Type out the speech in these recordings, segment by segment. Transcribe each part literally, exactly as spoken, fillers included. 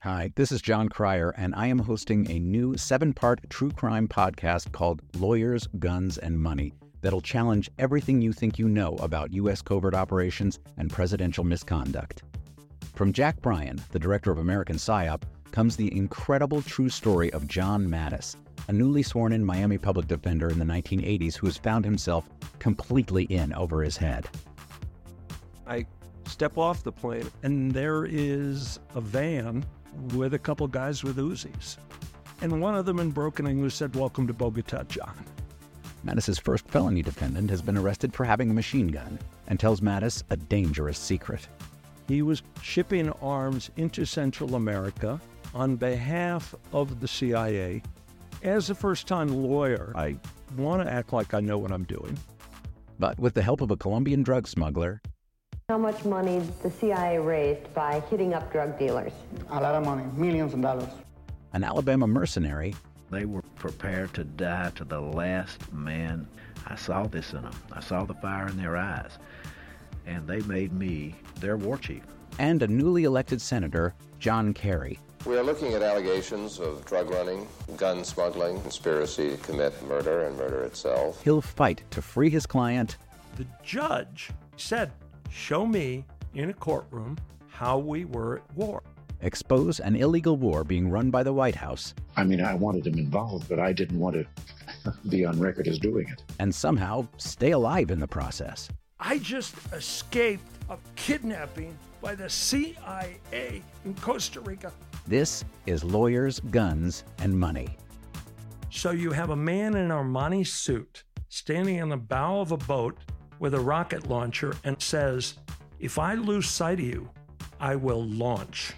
Hi, this is John Cryer, and I am hosting a new seven-part true crime podcast called Lawyers, Guns, and Money that'll challenge everything you think you know about U S covert operations and presidential misconduct. From Jack Bryan, the director of American PSYOP, comes the incredible true story of John Mattis, a newly sworn-in Miami public defender in the nineteen eighties who has found himself completely in over his head. I step off the plane, and there is a van with a couple guys with Uzis. And one of them in broken English said, "Welcome to Bogota, John." Mattis's first felony defendant has been arrested for having a machine gun and tells Mattis a dangerous secret. He was shipping arms into Central America on behalf of the C I A. As a first-time lawyer, I want to act like I know what I'm doing. But with the help of a Colombian drug smuggler, how much money the C I A raised by hitting up drug dealers? A lot of money, millions of dollars. An Alabama mercenary, they were prepared to die to the last man. I saw this in them. I saw the fire in their eyes. And they made me their war chief. and a newly elected Senator, John Kerry. We are looking at allegations of drug running, gun smuggling, conspiracy to commit murder and murder itself. He'll fight to free his client. The judge said, "Show me in a courtroom how we were at war." Expose an illegal war being run by the White House. I mean, I wanted him involved, but I didn't want to be on record as doing it. And somehow stay alive in the process. I just escaped a kidnapping by the C I A in Costa Rica. This is Lawyers, Guns, and Money. So you have a man in an Armani suit standing on the bow of a boat with a rocket launcher and says, "If I lose sight of you, I will launch.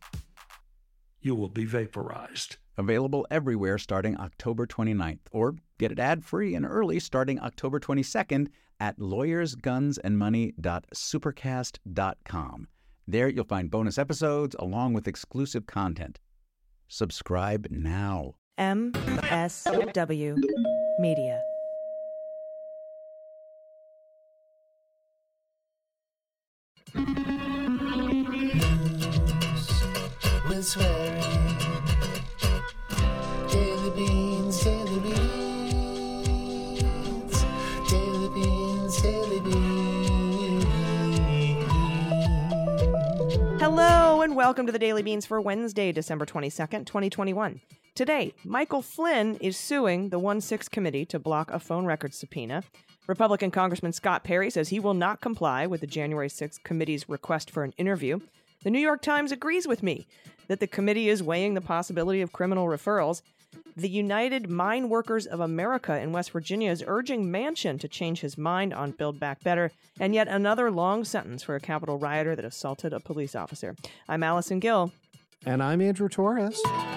You will be vaporized." Available everywhere starting October twenty-ninth, or get it ad-free and early starting October twenty-second at lawyers guns and money dot supercast dot com. There you'll find bonus episodes along with exclusive content. Subscribe now. M S W Media. With swearing. Daily beans, daily beans. Daily beans, daily beans. Hello and welcome to the Daily Beans for Wednesday, December twenty-second, twenty twenty-one. Today, Michael Flynn is suing the one six committee to block a phone records subpoena. Republican Congressman Scott Perry says he will not comply with the January sixth committee's request for an interview. The New York Times agrees with me that the committee is weighing the possibility of criminal referrals. The United Mine Workers of America in West Virginia is urging Manchin to change his mind on Build Back Better, and yet another long sentence for a Capitol rioter that assaulted a police officer. I'm Allison Gill. And I'm Andrew Torres.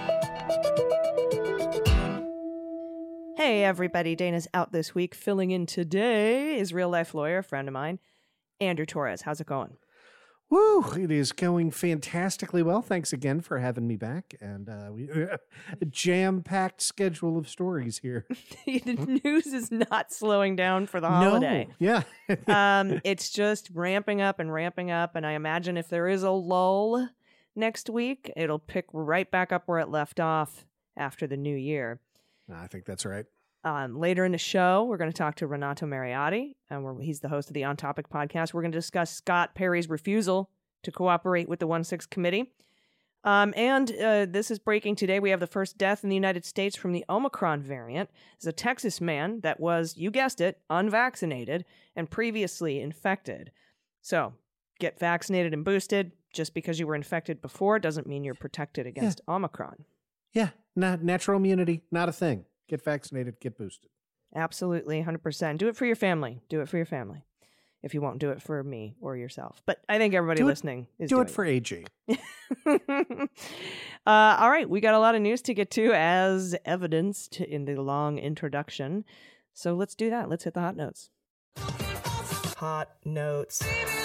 Hey, everybody. Dana's out this week. Filling in today is real-life lawyer, friend of mine, Andrew Torres. How's it going? Woo! It is going fantastically well. Thanks again for having me back. And uh, we uh, a jam-packed schedule of stories here. The news is not slowing down for the holiday. No. Yeah. um, it's just ramping up and ramping up. And I imagine if there is a lull next week, it'll pick right back up where it left off after the new year. I think that's right. Um, later in the show, we're going to talk to Renato Mariotti, and we're, he's the host of the On Topic podcast. We're going to discuss Scott Perry's refusal to cooperate with the one six committee. Um, and uh, this is breaking today. We have the first death in the United States from the Omicron variant. It's a Texas man that was, you guessed it, unvaccinated and previously infected. So get vaccinated and boosted. Just because you were infected before doesn't mean you're protected against yeah. Omicron. Yeah, not natural immunity, not a thing. Get vaccinated, get boosted. Absolutely, one hundred percent. Do it for your family. Do it for your family. If you won't do it for me or yourself. But I think everybody do listening it, is do doing it for A G. uh, all right, we got a lot of news to get to as evidenced in the long introduction. So let's do that. Let's hit the hot notes. Hot notes.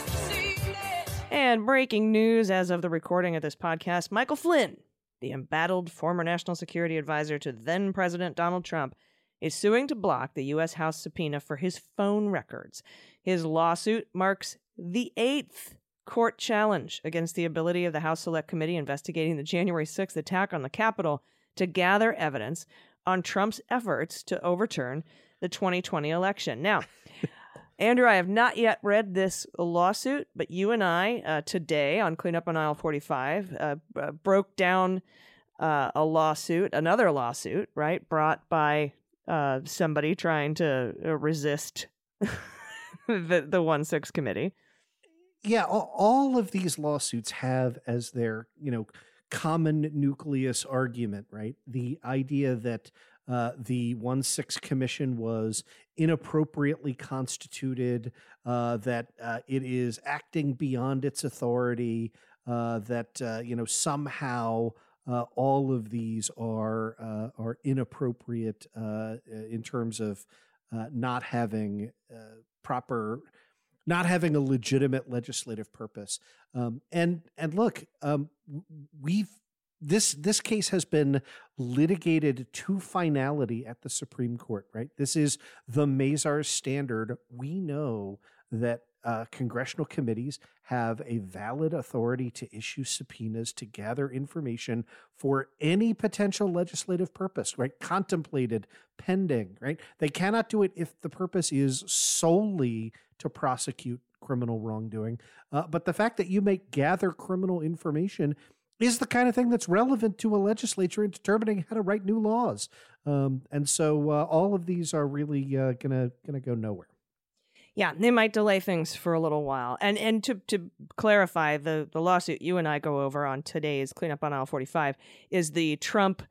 And breaking news as of the recording of this podcast, Michael Flynn, the embattled former national security advisor to then-President Donald Trump, is suing to block the U S House subpoena for his phone records. His lawsuit marks the eighth court challenge against the ability of the House Select Committee investigating the January sixth attack on the Capitol to gather evidence on Trump's efforts to overturn the twenty twenty election. Now, Andrew, I have not yet read this lawsuit, but you and I uh, today on Cleanup on Aisle forty-five uh, b- broke down uh, a lawsuit, another lawsuit, right, brought by uh, somebody trying to uh, resist the the one six committee. Yeah, all, all of these lawsuits have as their, you know, common nucleus argument, right? The idea that uh, the one six commission was inappropriately constituted, uh, that uh, it is acting beyond its authority, uh, that, uh, you know, somehow uh, all of these are, uh, are inappropriate uh, in terms of uh, not having uh, proper... not having a legitimate legislative purpose. Um, and and look, um, we've this this case has been litigated to finality at the Supreme Court, right? This is the Mazars standard. We know that uh, congressional committees have a valid authority to issue subpoenas to gather information for any potential legislative purpose, right? Contemplated, pending, right? They cannot do it if the purpose is solely to prosecute criminal wrongdoing. Uh, but the fact that you may gather criminal information is the kind of thing that's relevant to a legislature in determining how to write new laws. Um, and so uh, all of these are really uh, gonna gonna go nowhere. Yeah, they might delay things for a little while. And and to to clarify, the, the lawsuit you and I go over on today's Cleanup on Aisle forty-five is the Trump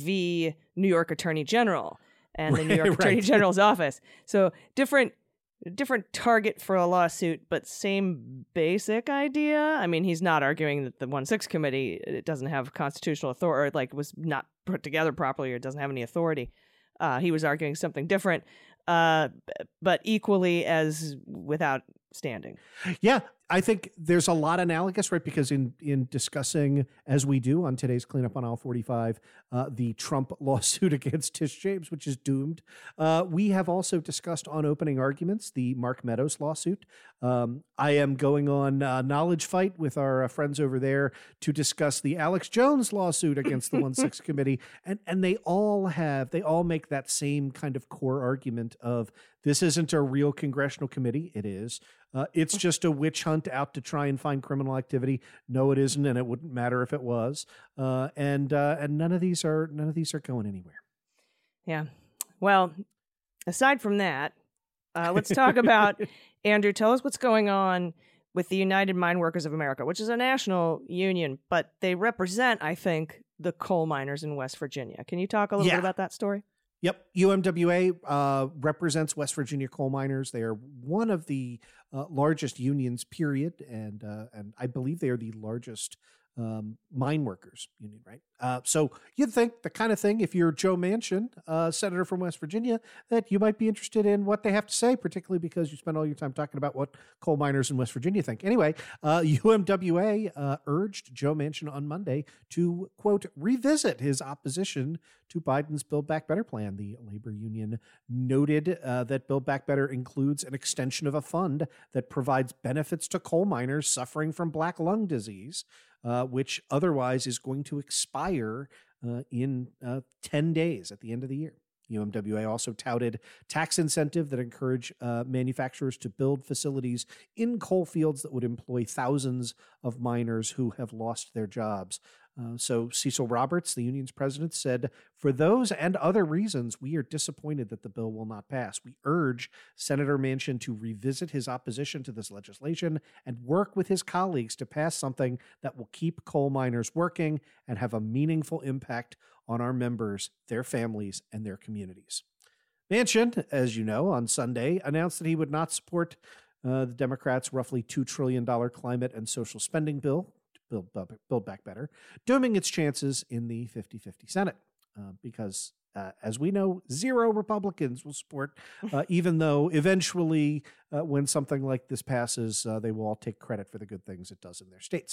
v. New York Attorney General and the New York Right, Attorney right. General's office. So different different target for a lawsuit, but same basic idea. I mean, he's not arguing that the one six committee it doesn't have constitutional authority, or like was not put together properly, or doesn't have any authority. Uh, he was arguing something different, uh, but equally as without standing. Yeah, I think there's a lot analogous, right? Because in in discussing, as we do on today's Cleanup on Aisle forty-five, uh, the Trump lawsuit against Tish James, which is doomed, uh, we have also discussed on opening arguments the Mark Meadows lawsuit. Um, I am going on uh, Knowledge Fight with our uh, friends over there to discuss the Alex Jones lawsuit against the one six committee, and and they all have they all make that same kind of core argument of this isn't a real congressional committee. It is. Uh, it's just a witch hunt out to try and find criminal activity. No, it isn't, and it wouldn't matter if it was. Uh, and uh, and none of these are none of these are going anywhere. Yeah. Well, aside from that, uh, let's talk about Andrew. Tell us what's going on with the United Mine Workers of America, which is a national union, but they represent, I think, the coal miners in West Virginia. Can you talk a little Yeah. bit about that story? Yep. U M W A uh, represents West Virginia coal miners. They are one of the uh, largest unions, period. And uh, and I believe they are the largest um, mine workers union, right? Uh, so you'd think the kind of thing, if you're Joe Manchin, uh, senator from West Virginia, that you might be interested in what they have to say, particularly because you spend all your time talking about what coal miners in West Virginia think. Anyway, uh, U M W A uh, urged Joe Manchin on Monday to, quote, revisit his opposition to Biden's Build Back Better plan. The labor union noted uh, that Build Back Better includes an extension of a fund that provides benefits to coal miners suffering from black lung disease, uh, which otherwise is going to expire uh, in uh, ten days at the end of the year. U M W A also touted tax incentive that encourage uh, manufacturers to build facilities in coal fields that would employ thousands of miners who have lost their jobs. Uh, so Cecil Roberts, the union's president, said, for those and other reasons, we are disappointed that the bill will not pass. We urge Senator Manchin to revisit his opposition to this legislation and work with his colleagues to pass something that will keep coal miners working and have a meaningful impact on our members, their families, and their communities. Manchin, as you know, on Sunday announced that he would not support uh, the Democrats' roughly two trillion dollars climate and social spending bill, Build, build Back Better, dooming its chances in the fifty-fifty Senate. Uh, because, uh, as we know, zero Republicans will support, uh, even though eventually, uh, when something like this passes, uh, they will all take credit for the good things it does in their states.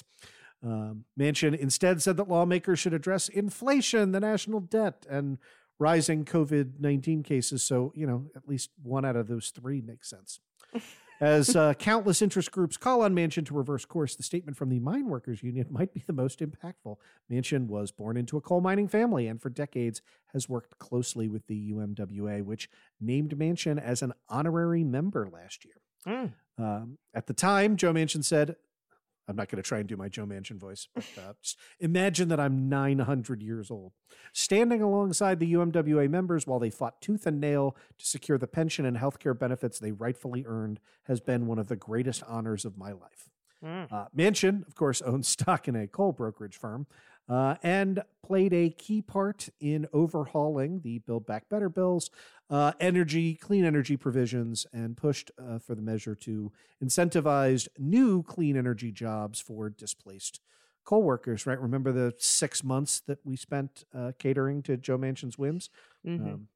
Um, Manchin instead said that lawmakers should address inflation, the national debt, and rising COVID nineteen cases. So, you know, at least one out of those three makes sense. As uh, countless interest groups call on Manchin to reverse course, the statement from the Mine Workers Union might be the most impactful. Manchin was born into a coal mining family and for decades has worked closely with the U M W A, which named Manchin as an honorary member last year. Mm. Um, at the time, Joe Manchin said, I'm not going to try and do my Joe Manchin voice, but uh, just imagine that I'm nine hundred years old, standing alongside the U M W A members while they fought tooth and nail to secure the pension and health care benefits they rightfully earned has been one of the greatest honors of my life. Mm. Uh, Manchin, of course, owns stock in a coal brokerage firm uh, and played a key part in overhauling the Build Back Better bills, uh, energy, clean energy provisions, and pushed uh, for the measure to incentivize new clean energy jobs for displaced coal workers, right? Remember the six months that we spent uh, catering to Joe Manchin's whims? Mm-hmm. Um,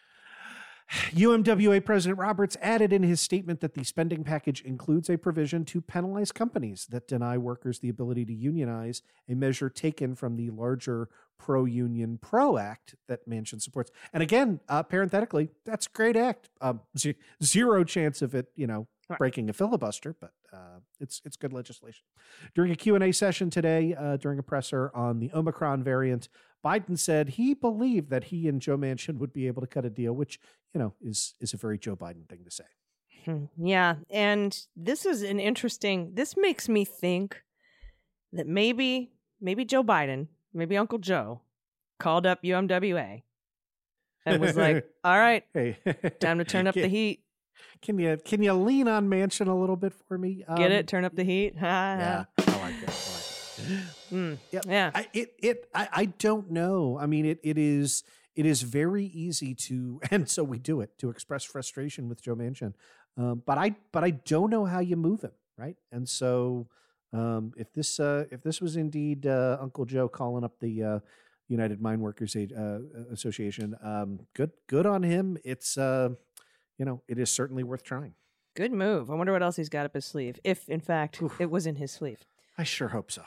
U M W A President Roberts added in his statement that the spending package includes a provision to penalize companies that deny workers the ability to unionize, a measure taken from the larger pro-union PRO Act that Manchin supports. And again, uh, parenthetically, that's a great act. Um, z- zero chance of it, you know, breaking a filibuster, but uh, it's it's good legislation. During a Q and A session today, uh, during a presser on the Omicron variant, Biden said he believed that he and Joe Manchin would be able to cut a deal, which, you know, is is a very Joe Biden thing to say. Hmm. Yeah. And this is an interesting, this makes me think that maybe, maybe Joe Biden, maybe Uncle Joe called up U M W A and was like, all right, hey, time to turn up the heat. Can you can you lean on Manchin a little bit for me? Um, Get it? Turn up the heat? yeah, I like it. I like it. Mm, yep. Yeah. I, it it I, I don't know. I mean, it it is it is very easy to, and so we do it to express frustration with Joe Manchin. Um, but I but I don't know how you move him, right? And so um, if this uh, if this was indeed uh, Uncle Joe calling up the uh, United Mine Workers uh, Association, um, good good on him. It's uh, you know, it is certainly worth trying. Good move. I wonder what else he's got up his sleeve, if in fact Oof. it was in his sleeve. I sure hope so.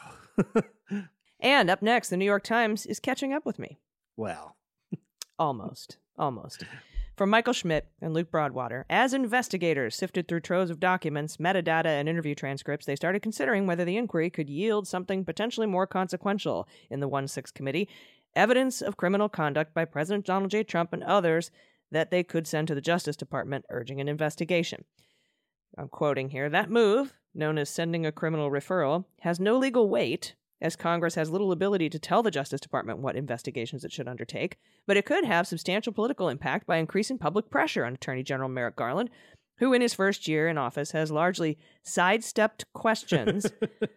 And up next, the New York Times is catching up with me. Well, almost, almost. From Michael Schmidt and Luke Broadwater, as investigators sifted through troves of documents, metadata, and interview transcripts, they started considering whether the inquiry could yield something potentially more consequential in the one six Committee, evidence of criminal conduct by President Donald J. Trump and others that they could send to the Justice Department urging an investigation. I'm quoting here, that move, known as sending a criminal referral, has no legal weight, as Congress has little ability to tell the Justice Department what investigations it should undertake, but it could have substantial political impact by increasing public pressure on Attorney General Merrick Garland, who in his first year in office has largely sidestepped questions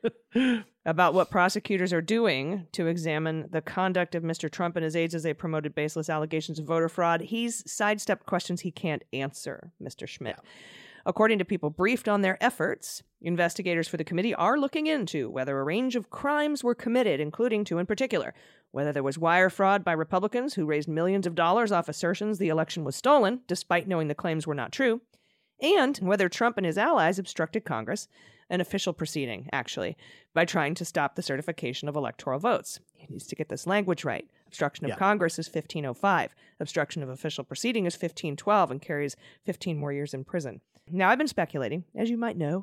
about what prosecutors are doing to examine the conduct of Mister Trump and his aides as they promoted baseless allegations of voter fraud. He's sidestepped questions he can't answer, Mister Schmidt. Yeah. According to people briefed on their efforts, investigators for the committee are looking into whether a range of crimes were committed, including two in particular, whether there was wire fraud by Republicans who raised millions of dollars off assertions the election was stolen, despite knowing the claims were not true, and whether Trump and his allies obstructed Congress, an official proceeding, actually, by trying to stop the certification of electoral votes. He needs to get this language right. Obstruction of yeah. Congress is fifteen oh five. Obstruction of official proceeding is fifteen twelve and carries fifteen more years in prison. Now, I've been speculating, as you might know,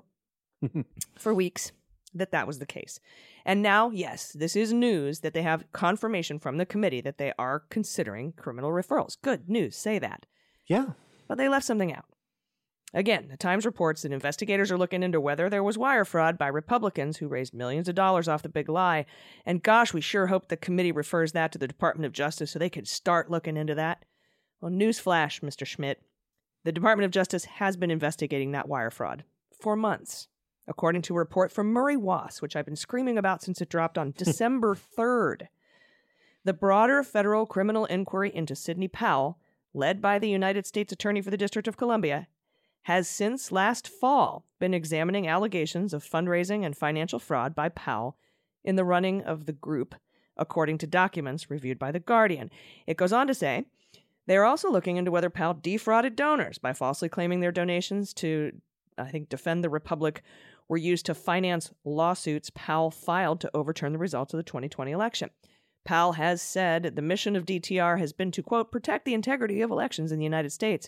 for weeks, that that was the case. And now, yes, this is news that they have confirmation from the committee that they are considering criminal referrals. Good news, say that. Yeah. But they left something out. Again, the Times reports that investigators are looking into whether there was wire fraud by Republicans who raised millions of dollars off the big lie. And gosh, we sure hope the committee refers that to the Department of Justice so they could start looking into that. Well, newsflash, Mister Schmidt. The Department of Justice has been investigating that wire fraud for months, according to a report from Murray Wass, which I've been screaming about since it dropped on December third. The broader federal criminal inquiry into Sidney Powell, led by the United States Attorney for the District of Columbia, has since last fall been examining allegations of fundraising and financial fraud by Powell in the running of the group, according to documents reviewed by The Guardian. It goes on to say, they are also looking into whether Powell defrauded donors by falsely claiming their donations to, I think, defend the Republic were used to finance lawsuits Powell filed to overturn the results of the twenty twenty election. Powell has said the mission of D T R has been to, quote, protect the integrity of elections in the United States,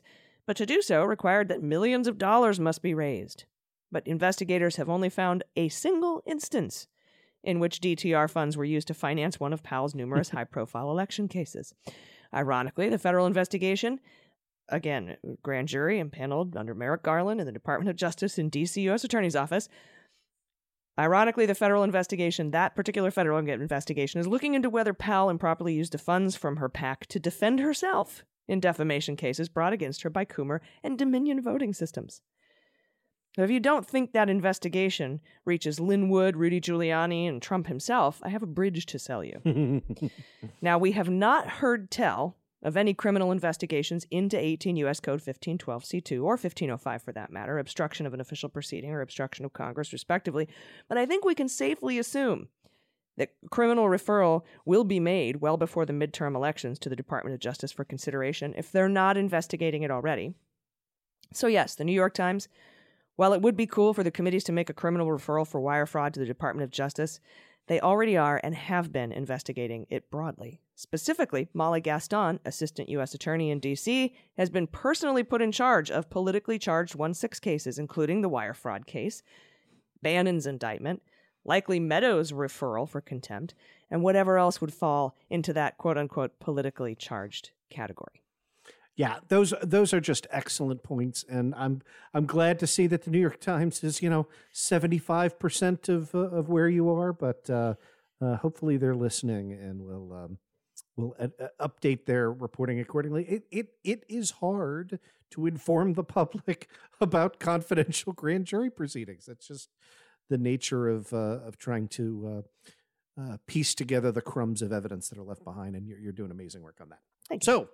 But to do so required that millions of dollars must be raised. But investigators have only found a single instance in which D T R funds were used to finance one of Powell's numerous high-profile election cases. Ironically, the federal investigation, again, grand jury impaneled under Merrick Garland in the Department of Justice in D C U S Attorney's Office, ironically, the federal investigation, that particular federal investigation, is looking into whether Powell improperly used the funds from her PAC to defend herself in defamation cases brought against her by Coomer and Dominion voting systems. Now, if you don't think that investigation reaches Lin Wood, Rudy Giuliani, and Trump himself, I have a bridge to sell you. Now, we have not heard tell of any criminal investigations into eighteen U S Code fifteen twelve C two, or fifteen oh five for that matter, obstruction of an official proceeding or obstruction of Congress, respectively, but I think we can safely assume that criminal referral will be made well before the midterm elections to the Department of Justice for consideration if they're not investigating it already. So yes, the New York Times, while it would be cool for the committees to make a criminal referral for wire fraud to the Department of Justice, they already are and have been investigating it broadly. Specifically, Molly Gaston, Assistant U S Attorney in D C, has been personally put in charge of politically charged one six cases, including the wire fraud case, Bannon's indictment, likely Meadows' referral for contempt, and whatever else would fall into that quote-unquote politically charged category. Yeah, those those are just excellent points, and I'm I'm glad to see that the New York Times is, you know, seventy-five percent of uh, of where you are, but uh, uh, hopefully they're listening and will um, will uh, update their reporting accordingly. It it it is hard to inform the public about confidential grand jury proceedings. That's just the nature of uh, of trying to uh, uh, piece together the crumbs of evidence that are left behind, and you're, you're doing amazing work on that. Thank you. So,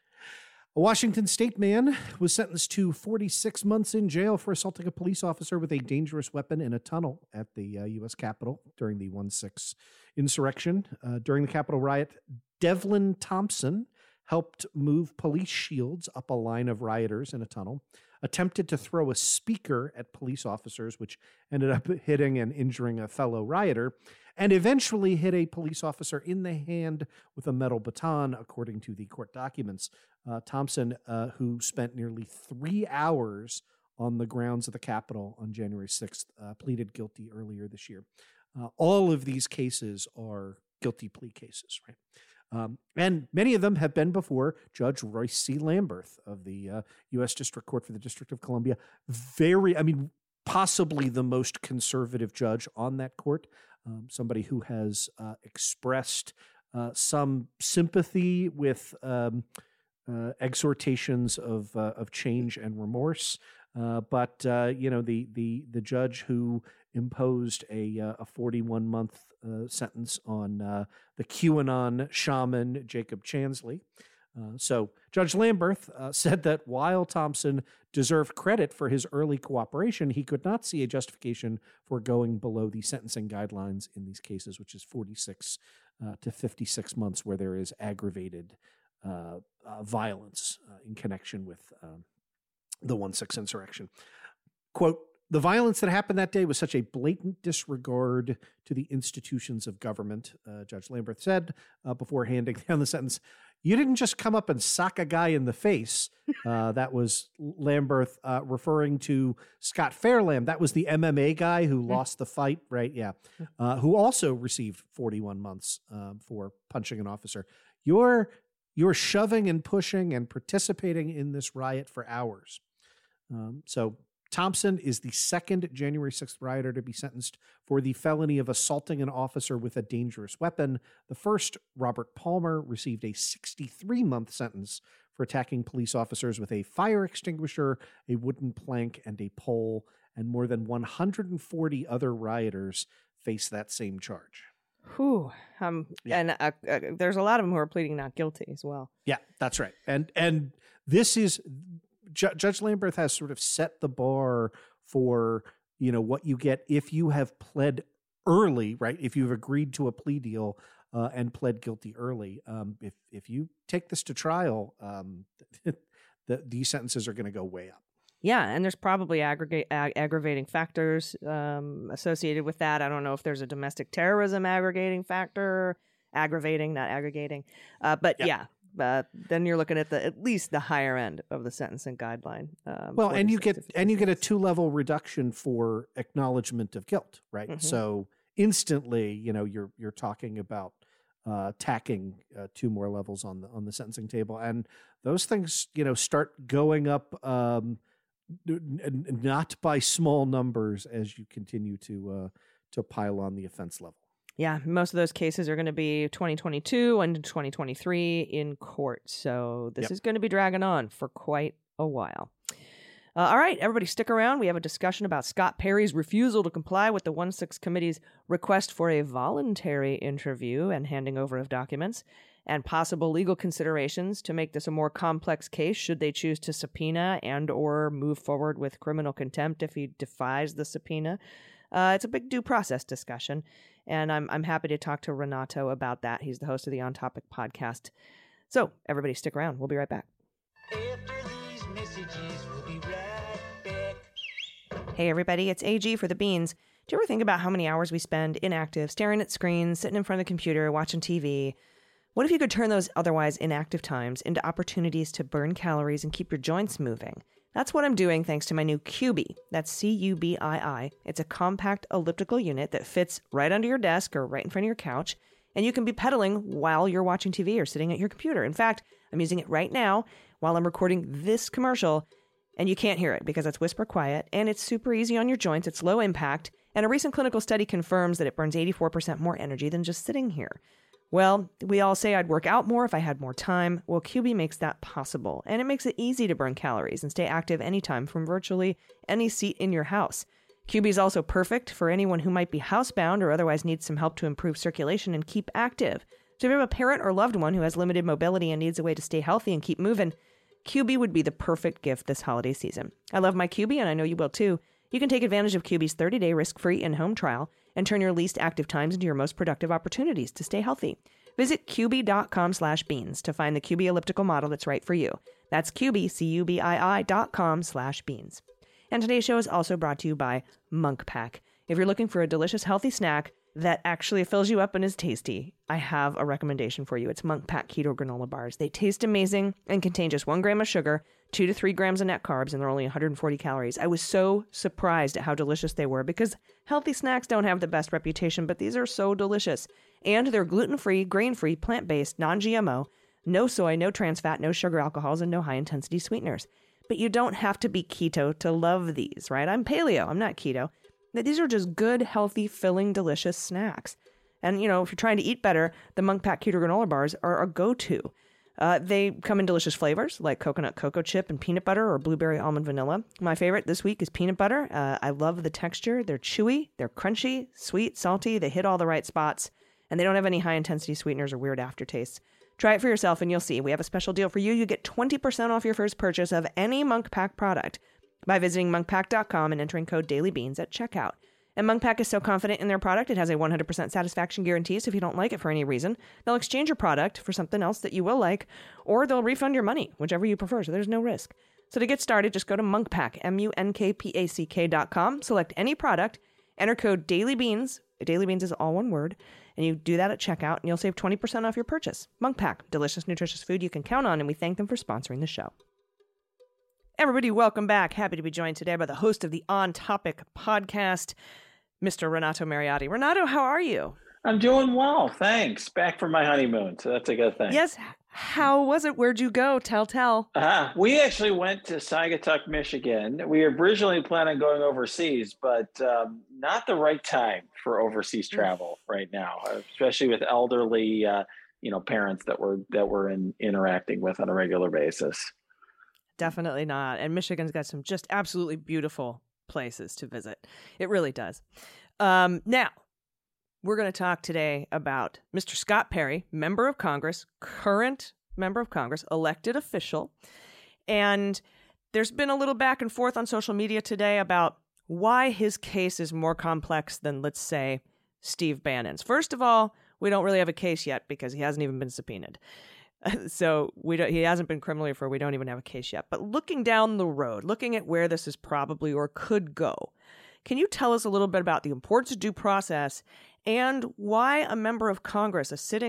a Washington state man was sentenced to forty-six months in jail for assaulting a police officer with a dangerous weapon in a tunnel at the uh, U S Capitol during the one six insurrection. Uh, during the Capitol riot, Devlin Thompson helped move police shields up a line of rioters in a tunnel, attempted to throw a speaker at police officers, which ended up hitting and injuring a fellow rioter, and eventually hit a police officer in the hand with a metal baton, according to the court documents. Uh, Thompson, uh, who spent nearly three hours on the grounds of the Capitol on January sixth, uh, pleaded guilty earlier this year. Uh, all of these cases are guilty plea cases, right? Um, and many of them have been before Judge Royce C. Lamberth of the uh, U S District Court for the District of Columbia. Very, I mean, possibly the most conservative judge on that court, um, somebody who has uh, expressed uh, some sympathy with um, uh, exhortations of uh, of change and remorse. Uh, but uh, you know, the the the judge who imposed a uh, a forty-one month uh, sentence on uh, the QAnon shaman Jacob Chansley. Uh, so Judge Lamberth uh, said that while Thompson deserved credit for his early cooperation, he could not see a justification for going below the sentencing guidelines in these cases, which is forty-six uh, to fifty-six months, where there is aggravated uh, uh, violence uh, in connection with um, the one six insurrection. Quote, "The violence that happened that day was such a blatant disregard to the institutions of government," uh, Judge Lamberth said uh, before handing down the sentence. "You didn't just come up and sock a guy in the face." Uh, that was Lamberth uh, referring to Scott Fairlamb. That was the M M A guy who lost the fight, right? Yeah. Uh, who also received forty-one months um, for punching an officer. You're, you're shoving and pushing and participating in this riot for hours. Um, so Thompson is the second January sixth rioter to be sentenced for the felony of assaulting an officer with a dangerous weapon. The first, Robert Palmer, received a sixty-three month sentence for attacking police officers with a fire extinguisher, a wooden plank, and a pole, and more than one hundred forty other rioters face that same charge. Whew. Um, yeah. And uh, uh, there's a lot of them who are pleading not guilty as well. Yeah, that's right. And and this is... Judge Lamberth has sort of set the bar for, you know, what you get if you have pled early, right? If you've agreed to a plea deal uh, and pled guilty early. Um, if if you take this to trial, um, the, these sentences are going to go way up. Yeah, and there's probably aggregate, ag- aggravating factors um, associated with that. I don't know if there's a domestic terrorism aggregating factor, aggravating, not aggregating. Uh, but yeah. yeah. uh, then you're looking at the at least the higher end of the sentencing guideline. Um, well, and you get and you get a two level reduction for acknowledgement of guilt, right? Mm-hmm. So instantly, you know, you're you're talking about uh, tacking uh, two more levels on the on the sentencing table, and those things, you know, start going up. Um, n- n- not by small numbers as you continue to uh, to pile on the offense level. Yeah, most of those cases are going to be twenty twenty-two and twenty twenty-three in court. So this Yep. is going to be dragging on for quite a while. Uh, all right, everybody stick around. We have a discussion about Scott Perry's refusal to comply with the one six Committee's request for a voluntary interview and handing over of documents, and possible legal considerations to make this a more complex case should they choose to subpoena and or move forward with criminal contempt if he defies the subpoena. Uh, it's a big due process discussion, and I'm I'm happy to talk to Renato about that. He's the host of the On Topic podcast. So everybody stick around. We'll be right back. After these messages, we'll be right back. Hey everybody, it's A G for the Beans. Do you ever think about how many hours we spend inactive, staring at screens, sitting in front of the computer, watching T V? What if you could turn those otherwise inactive times into opportunities to burn calories and keep your joints moving? That's what I'm doing thanks to my new Cubii. That's C U B I I. It's a compact elliptical unit that fits right under your desk or right in front of your couch, and you can be pedaling while you're watching T V or sitting at your computer. In fact, I'm using it right now while I'm recording this commercial, and you can't hear it because it's whisper quiet, and it's super easy on your joints, it's low impact, and a recent clinical study confirms that it burns eighty-four percent more energy than just sitting here. Well, we all say I'd work out more if I had more time. Well, Cubii makes that possible, and it makes it easy to burn calories and stay active anytime from virtually any seat in your house. Cubii is also perfect for anyone who might be housebound or otherwise needs some help to improve circulation and keep active. So if you have a parent or loved one who has limited mobility and needs a way to stay healthy and keep moving, Cubii would be the perfect gift this holiday season. I love my Cubii, and I know you will too. You can take advantage of Cubii's thirty-day risk-free in-home trial and turn your least active times into your most productive opportunities to stay healthy. Visit Cubii.com slash beans to find the Cubii elliptical model that's right for you. That's Cubii, C U B I I dot com slash beans. And today's show is also brought to you by Munk Pack. If you're looking for a delicious, healthy snack that actually fills you up and is tasty, I have a recommendation for you. It's Munk Pack Keto Granola Bars. They taste amazing and contain just one gram of sugar, two to three grams of net carbs, and they're only one hundred forty calories. I was so surprised at how delicious they were because healthy snacks don't have the best reputation, but these are so delicious. And they're gluten-free, grain-free, plant-based, non-G M O, no soy, no trans fat, no sugar alcohols, and no high-intensity sweeteners. But you don't have to be keto to love these, right? I'm paleo. I'm not keto. These are just good, healthy, filling, delicious snacks. And, you know, if you're trying to eat better, the Munk Pack Keto Granola Bars are a go-to. Uh, they come in delicious flavors like coconut cocoa chip and peanut butter or blueberry almond vanilla. My favorite this week is peanut butter. Uh, I love the texture. They're chewy, they're crunchy, sweet, salty. They hit all the right spots, and they don't have any high-intensity sweeteners or weird aftertastes. Try it for yourself and you'll see. We have a special deal for you. You get twenty percent off your first purchase of any Munk Pack product by visiting monk pack dot com and entering code dailybeans at checkout. And Munk Pack is so confident in their product, it has a one hundred percent satisfaction guarantee, so if you don't like it for any reason, they'll exchange your product for something else that you will like, or they'll refund your money, whichever you prefer, so there's no risk. So to get started, just go to Munk Pack, M U N K P A C K dot com, select any product, enter code dailybeans, dailybeans is all one word, and you do that at checkout, and you'll save twenty percent off your purchase. Munk Pack, delicious, nutritious food you can count on, and we thank them for sponsoring the show. Everybody, welcome back. Happy to be joined today by the host of the On Topic podcast, Mister Renato Mariotti. Renato, how are you? I'm doing well, thanks. Back from my honeymoon, so that's a good thing. Yes. How was it? Where'd you go? Tell, tell. Uh, we actually went to Saugatuck, Michigan. We originally planned on going overseas, but um, not the right time for overseas travel right now, especially with elderly, uh, you know, parents that we're that we're in, interacting with on a regular basis. Definitely not. And Michigan's got some just absolutely beautiful places to visit. It really does. Um, now, we're going to talk today about Mister Scott Perry, member of Congress, current member of Congress, elected official. And there's been a little back and forth on social media today about why his case is more complex than, let's say, Steve Bannon's. First of all, we don't really have a case yet because he hasn't even been subpoenaed. So we don't, he hasn't been criminally referred. We don't even have a case yet. But looking down the road, looking at where this is probably or could go, can you tell us a little bit about the importance of due process and why a member of Congress, a sitting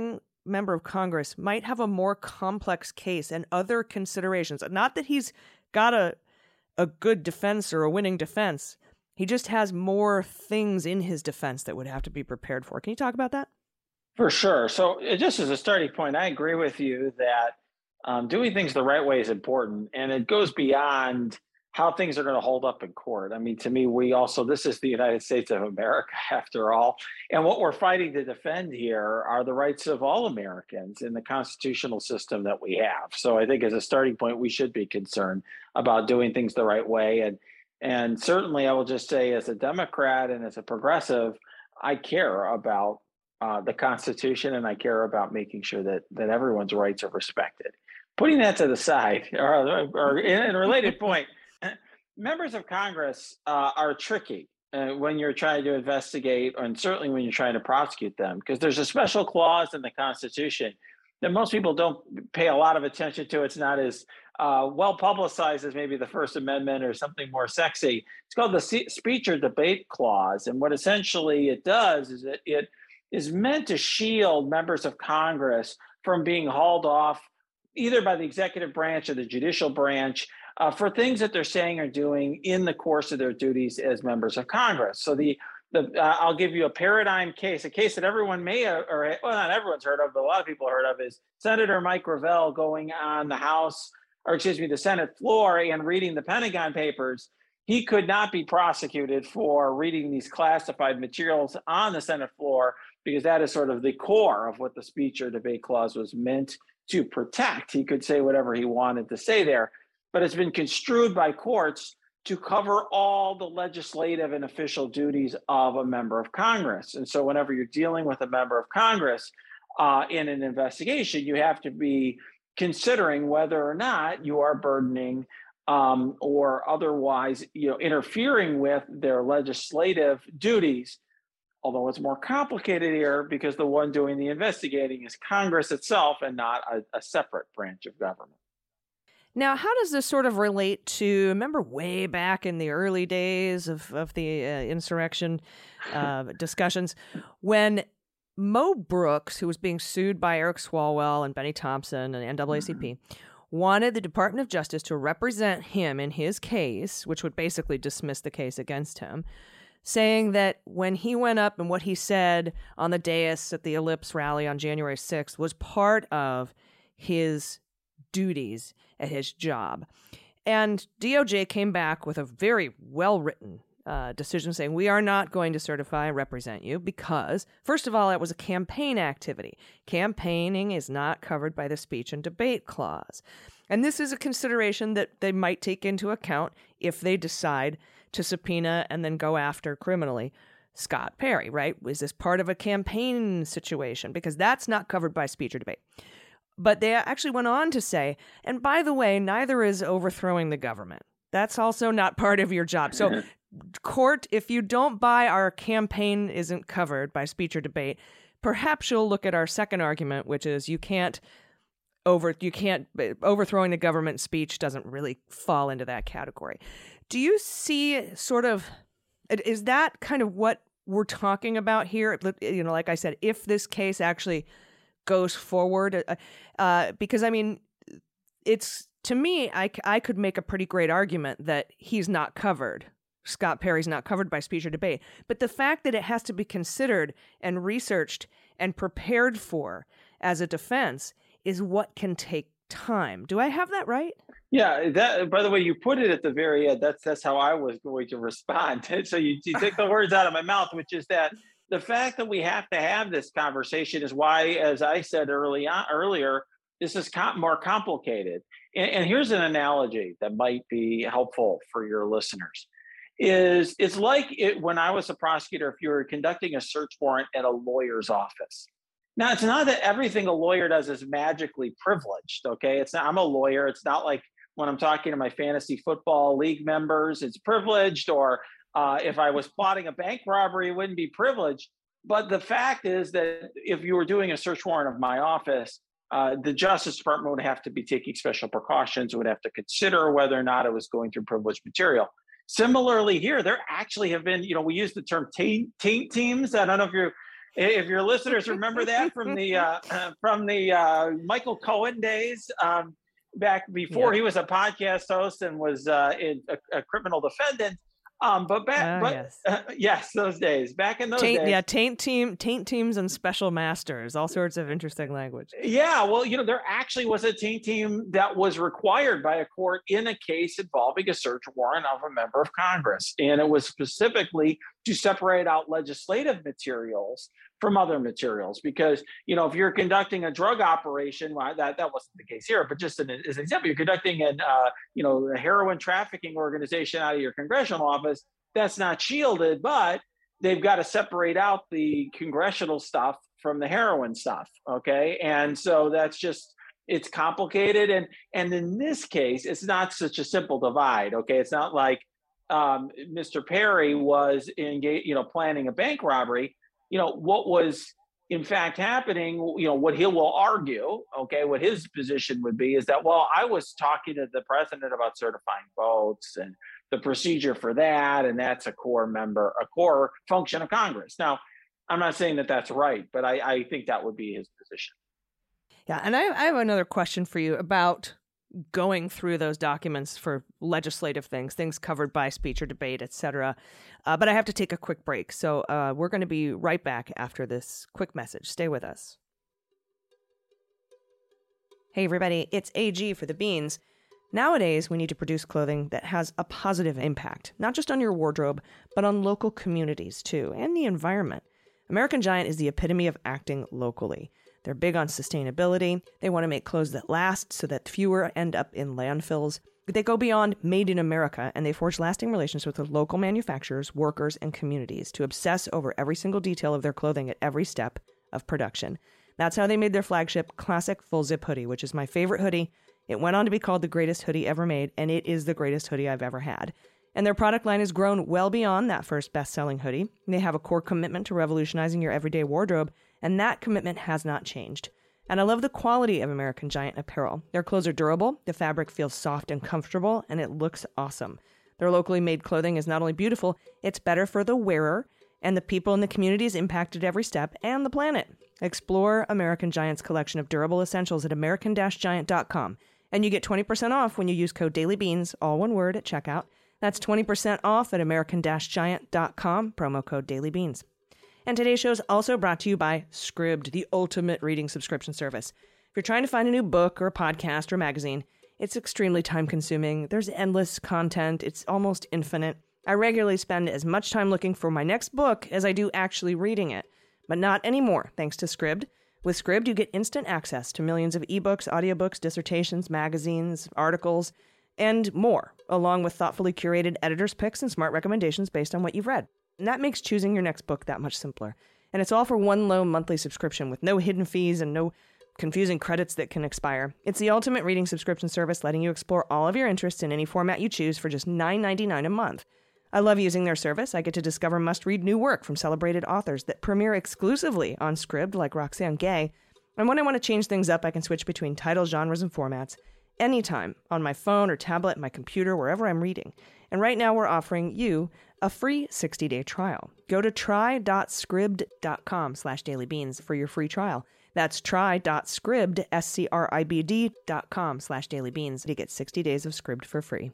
member of Congress might have a more complex case and other considerations. Not that he's got a a good defense or a winning defense. He just has more things in his defense that would have to be prepared for. Can you talk about that? For sure. So just as a starting point, I agree with you that um, doing things the right way is important, and it goes beyond how things are going to hold up in court. I mean, to me, we also, this is the United States of America, after all. And what we're fighting to defend here are the rights of all Americans in the constitutional system that we have. So I think as a starting point, we should be concerned about doing things the right way. And, and certainly I will just say, as a Democrat and as a progressive, I care about uh, the Constitution, and I care about making sure that, that everyone's rights are respected. Putting that to the side, or, or in a related point, members of Congress uh, are tricky uh, when you're trying to investigate, and certainly when you're trying to prosecute them, because there's a special clause in the Constitution that most people don't pay a lot of attention to. It's not as uh, well publicized as maybe the First Amendment or something more sexy. It's called the Speech or Debate Clause. And what essentially it does is it, it is meant to shield members of Congress from being hauled off either by the executive branch or the judicial branch Uh, for things that they're saying or doing in the course of their duties as members of Congress. So the, the uh, I'll give you a paradigm case, a case that everyone may have, or well, not everyone's heard of, but a lot of people heard of, is Senator Mike Gravel going on the House, or excuse me, the Senate floor and reading the Pentagon Papers. He could not be prosecuted for reading these classified materials on the Senate floor, because that is sort of the core of what the Speech or Debate Clause was meant to protect. He could say whatever he wanted to say there, but it's been construed by courts to cover all the legislative and official duties of a member of Congress. And so whenever you're dealing with a member of Congress uh, in an investigation, you have to be considering whether or not you are burdening um, or otherwise, you know, interfering with their legislative duties. Although it's more complicated here, because the one doing the investigating is Congress itself and not a, a separate branch of government. Now, how does this sort of relate to, remember way back in the early days of, of the uh, insurrection uh, discussions, when Mo Brooks, who was being sued by Eric Swalwell and Benny Thompson and N double A C P, mm-hmm. wanted the Department of Justice to represent him in his case, which would basically dismiss the case against him, saying that when he went up and what he said on the dais at the Ellipse rally on January sixth was part of his duties at his job. And D O J came back with a very well-written uh, decision saying, we are not going to certify and represent you because, first of all, it was a campaign activity. Campaigning is not covered by the Speech and Debate Clause. And this is a consideration that they might take into account if they decide to subpoena and then go after criminally Scott Perry, right? Is this part of a campaign situation? Because that's not covered by speech or debate. But they actually went on to say, and by the way, neither is overthrowing the government. That's also not part of your job. So, court, if you don't buy our campaign isn't covered by speech or debate, perhaps you'll look at our second argument, which is you can't over you can't overthrowing the government speech doesn't really fall into that category. Do you see sort of, is that kind of what we're talking about here? You know, like I said, if this case actually goes forward, uh, uh, because I mean, it's, to me, I, I could make a pretty great argument that he's not covered. Scott Perry's not covered by speech or debate. But the fact that it has to be considered and researched and prepared for as a defense is what can take time. Do I have that right? Yeah, that, by the way, you put it at the very end. That's that's how I was going to respond. So you, you take the words out of my mouth, which is that the fact that we have to have this conversation is why, as I said early on, earlier, this is com- more complicated. And, and here's an analogy that might be helpful for your listeners. Is it's like it, when I was a prosecutor, if you were conducting a search warrant at a lawyer's office. Now, it's not that everything a lawyer does is magically privileged, okay? It's not, I'm a lawyer. It's not like when I'm talking to my fantasy football league members, it's privileged, or uh, if I was plotting a bank robbery, it wouldn't be privileged. But the fact is that if you were doing a search warrant of my office, uh, the Justice Department would have to be taking special precautions, would have to consider whether or not it was going through privileged material. Similarly here, there actually have been, you know, we use the term taint, taint teams. I don't know if you're If your listeners remember that from the uh, from the uh, Michael Cohen days, um, back before yeah. he was a podcast host and was uh, in a, a criminal defendant. Um, but back, oh, but yes. Uh, yes, those days. Back in those taint, days, yeah, taint team, taint teams, and special masters, all sorts of interesting language. Yeah, well, you know, there actually was a taint team that was required by a court in a case involving a search warrant of a member of Congress, and it was specifically to separate out legislative materials from other materials. Because, you know, if you're conducting a drug operation, well, that that wasn't the case here, but just an, as an example, you're conducting an, uh, you know, a heroin trafficking organization out of your congressional office, that's not shielded, but they've got to separate out the congressional stuff from the heroin stuff, okay? And so that's just, it's complicated. And, and in this case, it's not such a simple divide, okay? It's not like um, Mister Perry was engaged, you know, planning a bank robbery. You know, what was in fact happening, you know, what he will argue, okay, what his position would be is that, well, I was talking to the president about certifying votes and the procedure for that, and that's a core member, a core function of Congress. Now, I'm not saying that that's right, but I, I think that would be his position. Yeah, and I, I have another question for you about going through those documents for legislative things, things covered by speech or debate, et cetera. Uh, but I have to take a quick break, so uh, we're going to be right back after this quick message. Stay with us. Hey, everybody, it's A G for the Beans. Nowadays, we need to produce clothing that has a positive impact, not just on your wardrobe, but on local communities, too, and the environment. American Giant is the epitome of acting locally. They're big on sustainability. They want to make clothes that last so that fewer end up in landfills. They go beyond made in America, and they forge lasting relationships with local manufacturers, workers, and communities to obsess over every single detail of their clothing at every step of production. That's how they made their flagship classic full zip hoodie, which is my favorite hoodie. It went on to be called the greatest hoodie ever made, and it is the greatest hoodie I've ever had. And their product line has grown well beyond that first best-selling hoodie. They have a core commitment to revolutionizing your everyday wardrobe, and that commitment has not changed. And I love the quality of American Giant apparel. Their clothes are durable, the fabric feels soft and comfortable, and it looks awesome. Their locally made clothing is not only beautiful, it's better for the wearer and the people in the communities impacted every step and the planet. Explore American Giant's collection of durable essentials at american giant dot com, and you get twenty percent off when you use code DailyBeans, all one word, at checkout. That's twenty percent off at american giant dot com, promo code DailyBeans. And today's show is also brought to you by Scribd, the ultimate reading subscription service. If you're trying to find a new book or a podcast or magazine, it's extremely time-consuming. There's endless content. It's almost infinite. I regularly spend as much time looking for my next book as I do actually reading it. But not anymore, thanks to Scribd. With Scribd, you get instant access to millions of ebooks, audiobooks, dissertations, magazines, articles, and more, along with thoughtfully curated editor's picks and smart recommendations based on what you've read. And that makes choosing your next book that much simpler. And it's all for one low monthly subscription with no hidden fees and no confusing credits that can expire. It's the ultimate reading subscription service, letting you explore all of your interests in any format you choose for just nine ninety-nine a month. I love using their service. I get to discover must-read new work from celebrated authors that premiere exclusively on Scribd, like Roxane Gay. And when I want to change things up, I can switch between titles, genres, and formats anytime on my phone or tablet, my computer, wherever I'm reading. And right now we're offering you a free sixty-day trial. Go to try.scribd.com slash dailybeans for your free trial. That's try.scribd, S C R I B D dot com slash dailybeans to get sixty days of Scribd for free.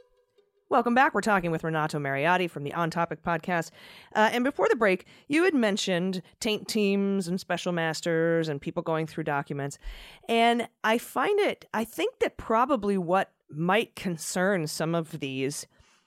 Welcome back. We're talking with Renato Mariotti from the On Topic podcast. Uh, and before the break, you had mentioned taint teams and special masters and people going through documents. And I find it, I think that probably what might concern some of these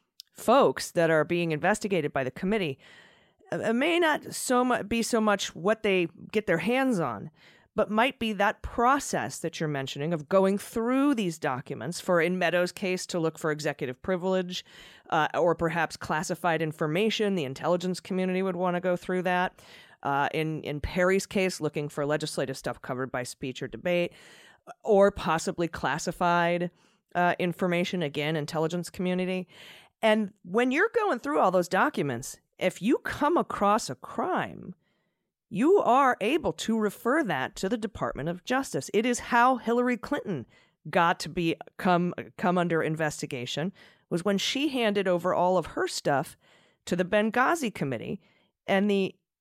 folks that are being investigated by the committee uh, may not so much be so much what they get their hands on, but might be that process that you're mentioning of going through these documents for, in Meadows' case, to look for executive privilege uh, or perhaps classified information. The intelligence community would want to go through that. Uh, in, in Perry's case, looking for legislative stuff covered by speech or debate, or possibly classified uh, information, again, intelligence community. And when you're going through all those documents, if you come across a crime, you are able to refer that to the Department of Justice. It is how Hillary Clinton got to be come come under investigation, was when she handed over all of her stuff to the Benghazi Committee, and the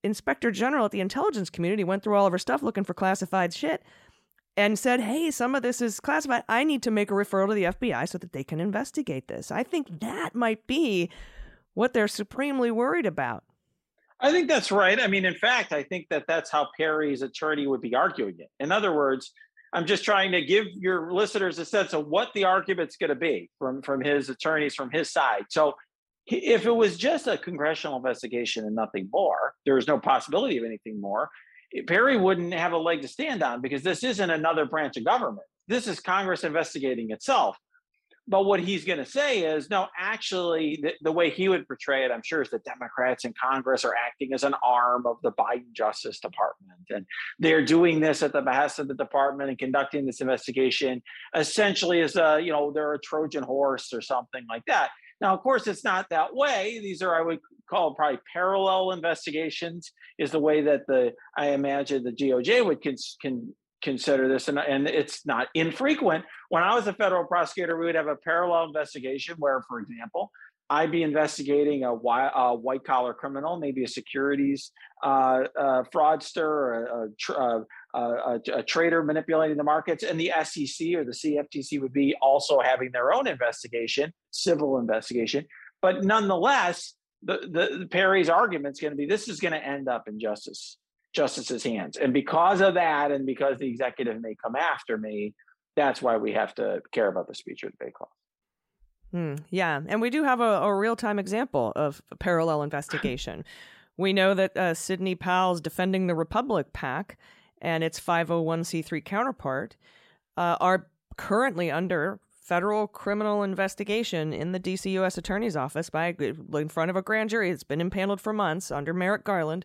inspector general at the intelligence community went through all of her stuff looking for classified shit and said, hey, some of this is classified. I need to make a referral to the F B I so that they can investigate this. I think that might be what they're supremely worried about. I think that's right. I mean, in fact, I think that that's how Perry's attorney would be arguing it. In other words, I'm just trying to give your listeners a sense of what the argument's going to be from, from his attorneys, from his side. So if it was just a congressional investigation and nothing more, there was no possibility of anything more, Perry wouldn't have a leg to stand on, because this isn't another branch of government. This is Congress investigating itself. But what he's going to say is, no, actually, the, the way he would portray it, I'm sure, is that Democrats in Congress are acting as an arm of the Biden Justice Department. And they're doing this at the behest of the department and conducting this investigation essentially as a, you know, they're a Trojan horse or something like that. Now, of course, it's not that way. These are, I would call probably parallel investigations, is the way that the, I imagine the D O J would cons- can consider this. And, and it's not infrequent. When I was a federal prosecutor, we would have a parallel investigation where, for example, I'd be investigating a, a white collar criminal, maybe a securities uh, uh, fraudster, or a, a, tr- a, a, a trader manipulating the markets, and the S E C or the C F T C would be also having their own investigation, civil investigation. But nonetheless, the, the, the Perry's argument is going to be, this is going to end up in justice, justice's hands. And because of that, and because the executive may come after me, that's why we have to care about the speech or debate clause. Hmm, yeah, and we do have a, a real-time example of a parallel investigation. We know that uh, Sidney Powell's Defending the Republic PAC and its five oh one c three counterpart uh, are currently under federal criminal investigation in the D C U S Attorney's Office by in front of a grand jury. It's been impaneled for months under Merrick Garland.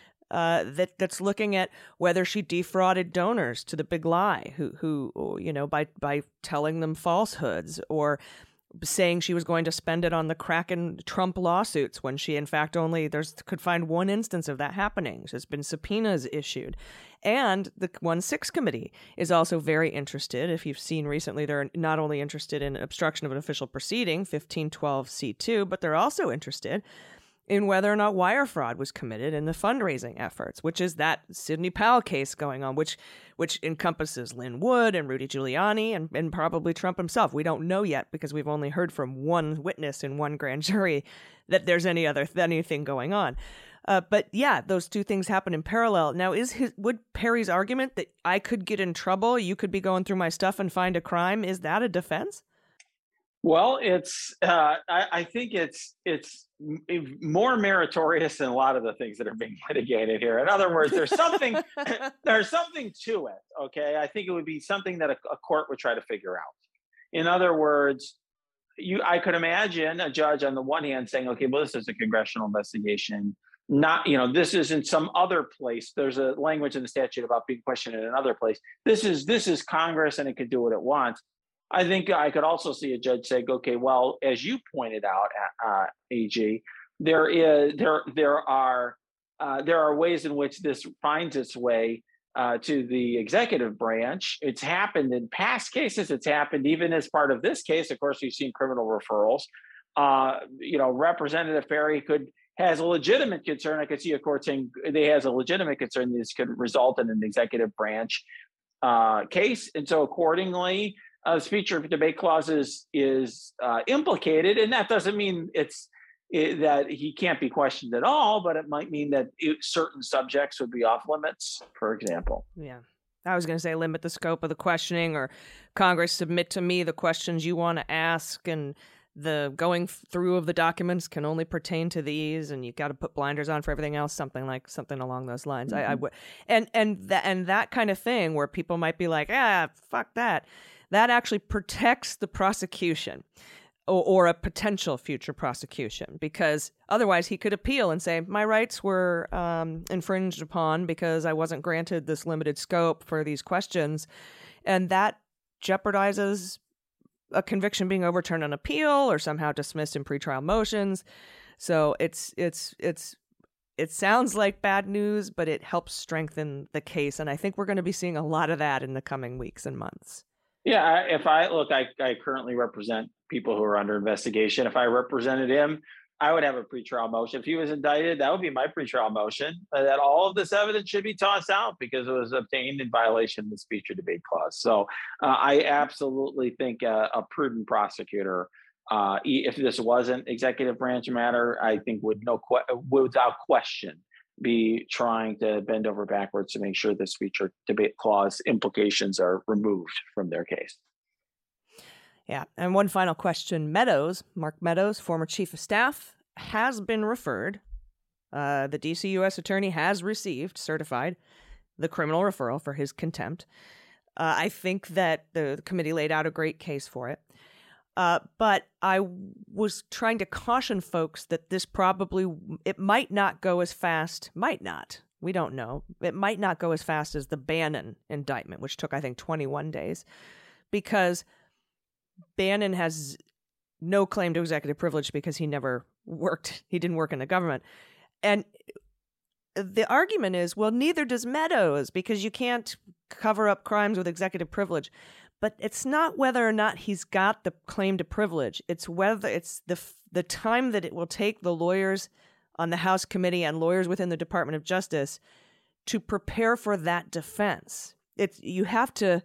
Uh, that that's looking at whether she defrauded donors to the big lie, who who you know by by telling them falsehoods, or saying she was going to spend it on the Kraken Trump lawsuits when she in fact only there's could find one instance of that happening. There's been subpoenas issued, and the one six committee is also very interested. If you've seen recently, they're not only interested in obstruction of an official proceeding, fifteen twelve C two, but they're also interested in whether or not wire fraud was committed in the fundraising efforts, which is that Sidney Powell case going on, which which encompasses Lynn Wood and Rudy Giuliani and, and probably Trump himself. We don't know yet because we've only heard from one witness in one grand jury that there's any other anything going on. Uh, but yeah, those two things happen in parallel. Now, is his Would Perry's argument that I could get in trouble, you could be going through my stuff and find a crime, is that a defense? Well, it's. Uh, I, I think it's it's more meritorious than a lot of the things that are being litigated here. In other words, there's something there's something to it. Okay, I think it would be something that a, a court would try to figure out. In other words, you I could imagine a judge on the one hand saying, "Okay, well, this is a congressional investigation. Not, you know, this is in some other place. There's a language in the statute about being questioned in another place. This is this is Congress, and it could do what it wants." I think I could also see a judge say, okay, well, as you pointed out, uh, A G, there is there there are uh, there are ways in which this finds its way uh, to the executive branch. It's happened in past cases. It's happened even as part of this case. Of course, we've seen criminal referrals. Uh, you know, Representative Perry could has a legitimate concern. I could see a court saying they has a legitimate concern this could result in an executive branch uh, case, and so accordingly. Uh, speech or debate clause is, is uh, implicated, and that doesn't mean it's it, that he can't be questioned at all, but it might mean that it, certain subjects would be off limits, for example. Yeah. I was going to say limit the scope of the questioning, or Congress submit to me the questions you want to ask, and the going through of the documents can only pertain to these, and you've got to put blinders on for everything else, something like something along those lines. Mm-hmm. I, I would, and and that and that kind of thing where people might be like, ah, fuck that. That actually protects the prosecution or, or a potential future prosecution, because otherwise he could appeal and say, my rights were um, infringed upon because I wasn't granted this limited scope for these questions. And that jeopardizes a conviction being overturned on appeal or somehow dismissed in pretrial motions. So it's it's it's it sounds like bad news, but it helps strengthen the case. And I think we're going to be seeing a lot of that in the coming weeks and months. Yeah, if I look, I, I currently represent people who are under investigation. If I represented him I would have a pretrial motion. If he was indicted, that would be my pretrial motion, uh, that all of this evidence should be tossed out because it was obtained in violation of the speech or debate clause. So uh, I absolutely think a, a prudent prosecutor, uh, if this wasn't executive branch matter, I think would no que- without question be trying to bend over backwards to make sure the speech or debate clause implications are removed from their case. Yeah. And one final question. Meadows, Mark Meadows, former chief of staff, has been referred. Uh, the D C U S attorney has received, certified, the criminal referral for his contempt. Uh, I think that the committee laid out a great case for it. Uh, but I was trying to caution folks that this probably, it might not go as fast, might not, we don't know. It might not go as fast as the Bannon indictment, which took, I think, twenty-one days, because Bannon has no claim to executive privilege because he never worked, he didn't work in the government. And the argument is, well, neither does Meadows because you can't cover up crimes with executive privilege. But it's not whether or not he's got the claim to privilege. It's whether it's the the time that it will take the lawyers on the House committee and lawyers within the Department of Justice to prepare for that defense. It's you have to.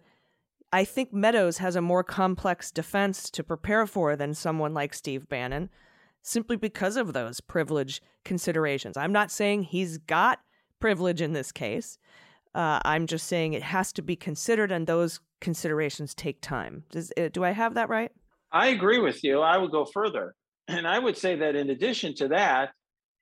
I think Meadows has a more complex defense to prepare for than someone like Steve Bannon, simply because of those privilege considerations. I'm not saying he's got privilege in this case. Uh, I'm just saying it has to be considered, and those considerations take time. Does, uh, do I have that right? I agree with you. I would go further. And I would say that in addition to that,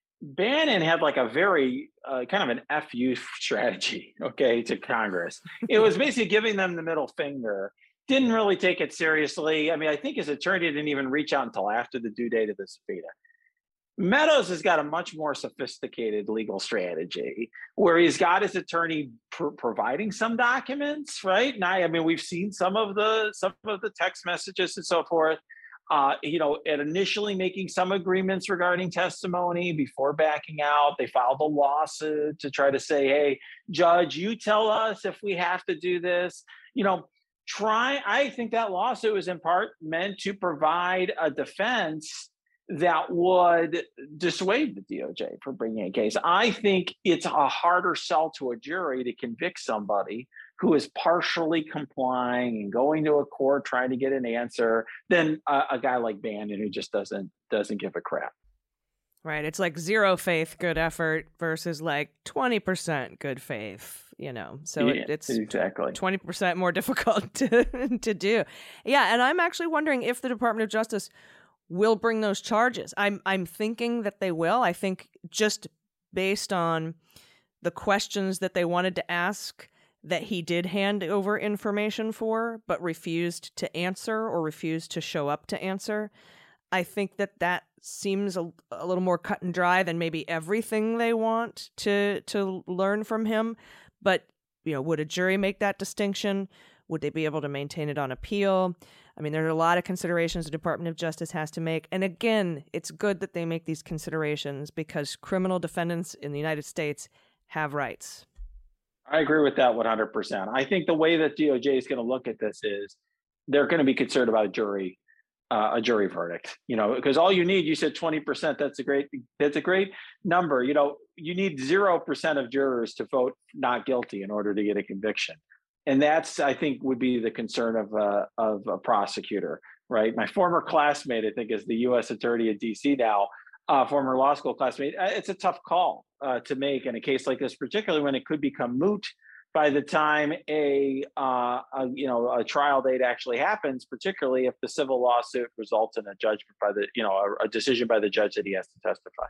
Bannon had like a very uh, kind of an F U strategy, okay, to Congress. It was basically giving them the middle finger, didn't really take it seriously. I mean, I think his attorney didn't even reach out until after the due date of the subpoena. Meadows has got a much more sophisticated legal strategy where he's got his attorney pr- providing some documents, right? And I, I mean, we've seen some of the some of the text messages and so forth. Uh, you know, and initially making some agreements regarding testimony before backing out. They filed a lawsuit to try to say, hey, judge, you tell us if we have to do this. You know, try. I think that lawsuit was in part meant to provide a defense that would dissuade the D O J from bringing a case. I think it's a harder sell to a jury to convict somebody who is partially complying and going to a court trying to get an answer than a, a guy like Bannon who just doesn't doesn't give a crap. Right. It's like zero faith, good effort versus like twenty percent good faith, you know. So yeah, it, it's exactly twenty percent more difficult to, to do. Yeah. And I'm actually wondering if the Department of Justice will bring those charges. I'm I'm thinking that they will. I think just based on the questions that they wanted to ask that he did hand over information for, but refused to answer or refused to show up to answer. I think that that seems a, a little more cut and dry than maybe everything they want to to learn from him. But, you know, would a jury make that distinction? Would they be able to maintain it on appeal? I mean, there are a lot of considerations the Department of Justice has to make. And again, it's good that they make these considerations because criminal defendants in the United States have rights. I agree with that one hundred percent. I think the way that D O J is going to look at this is they're going to be concerned about a jury, uh, a jury verdict. You know, because all you need, you said twenty percent. That's a great, that's a great number. You know, you need zero percent of jurors to vote not guilty in order to get a conviction, and that's, I think, would be the concern of a of a prosecutor, right? My former classmate, I think, is the U S attorney at D C now. Uh, former law school classmate. It's a tough call uh, to make in a case like this, particularly when it could become moot by the time a, uh, a you know a trial date actually happens. Particularly if the civil lawsuit results in a judgment by the you know a, a decision by the judge that he has to testify.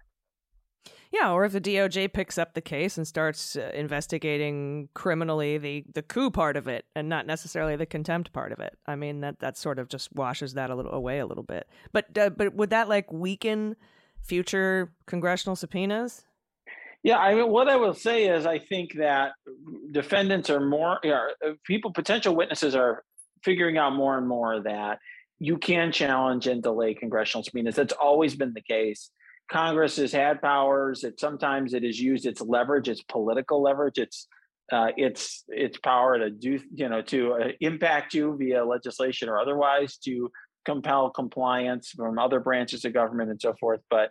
Yeah, or if the D O J picks up the case and starts uh, investigating criminally the the coup part of it, and not necessarily the contempt part of it. I mean that that sort of just washes that a little away a little bit. But uh, but would that like weaken future congressional subpoenas? Yeah, I mean, what I will say is I think that defendants are more, you know, people, potential witnesses are figuring out more and more that you can challenge and delay congressional subpoenas. That's always been the case. Congress has had powers. It sometimes it has used its leverage, its political leverage, its uh, its its power to do, you know, to uh, impact you via legislation or otherwise to compel compliance from other branches of government and so forth. But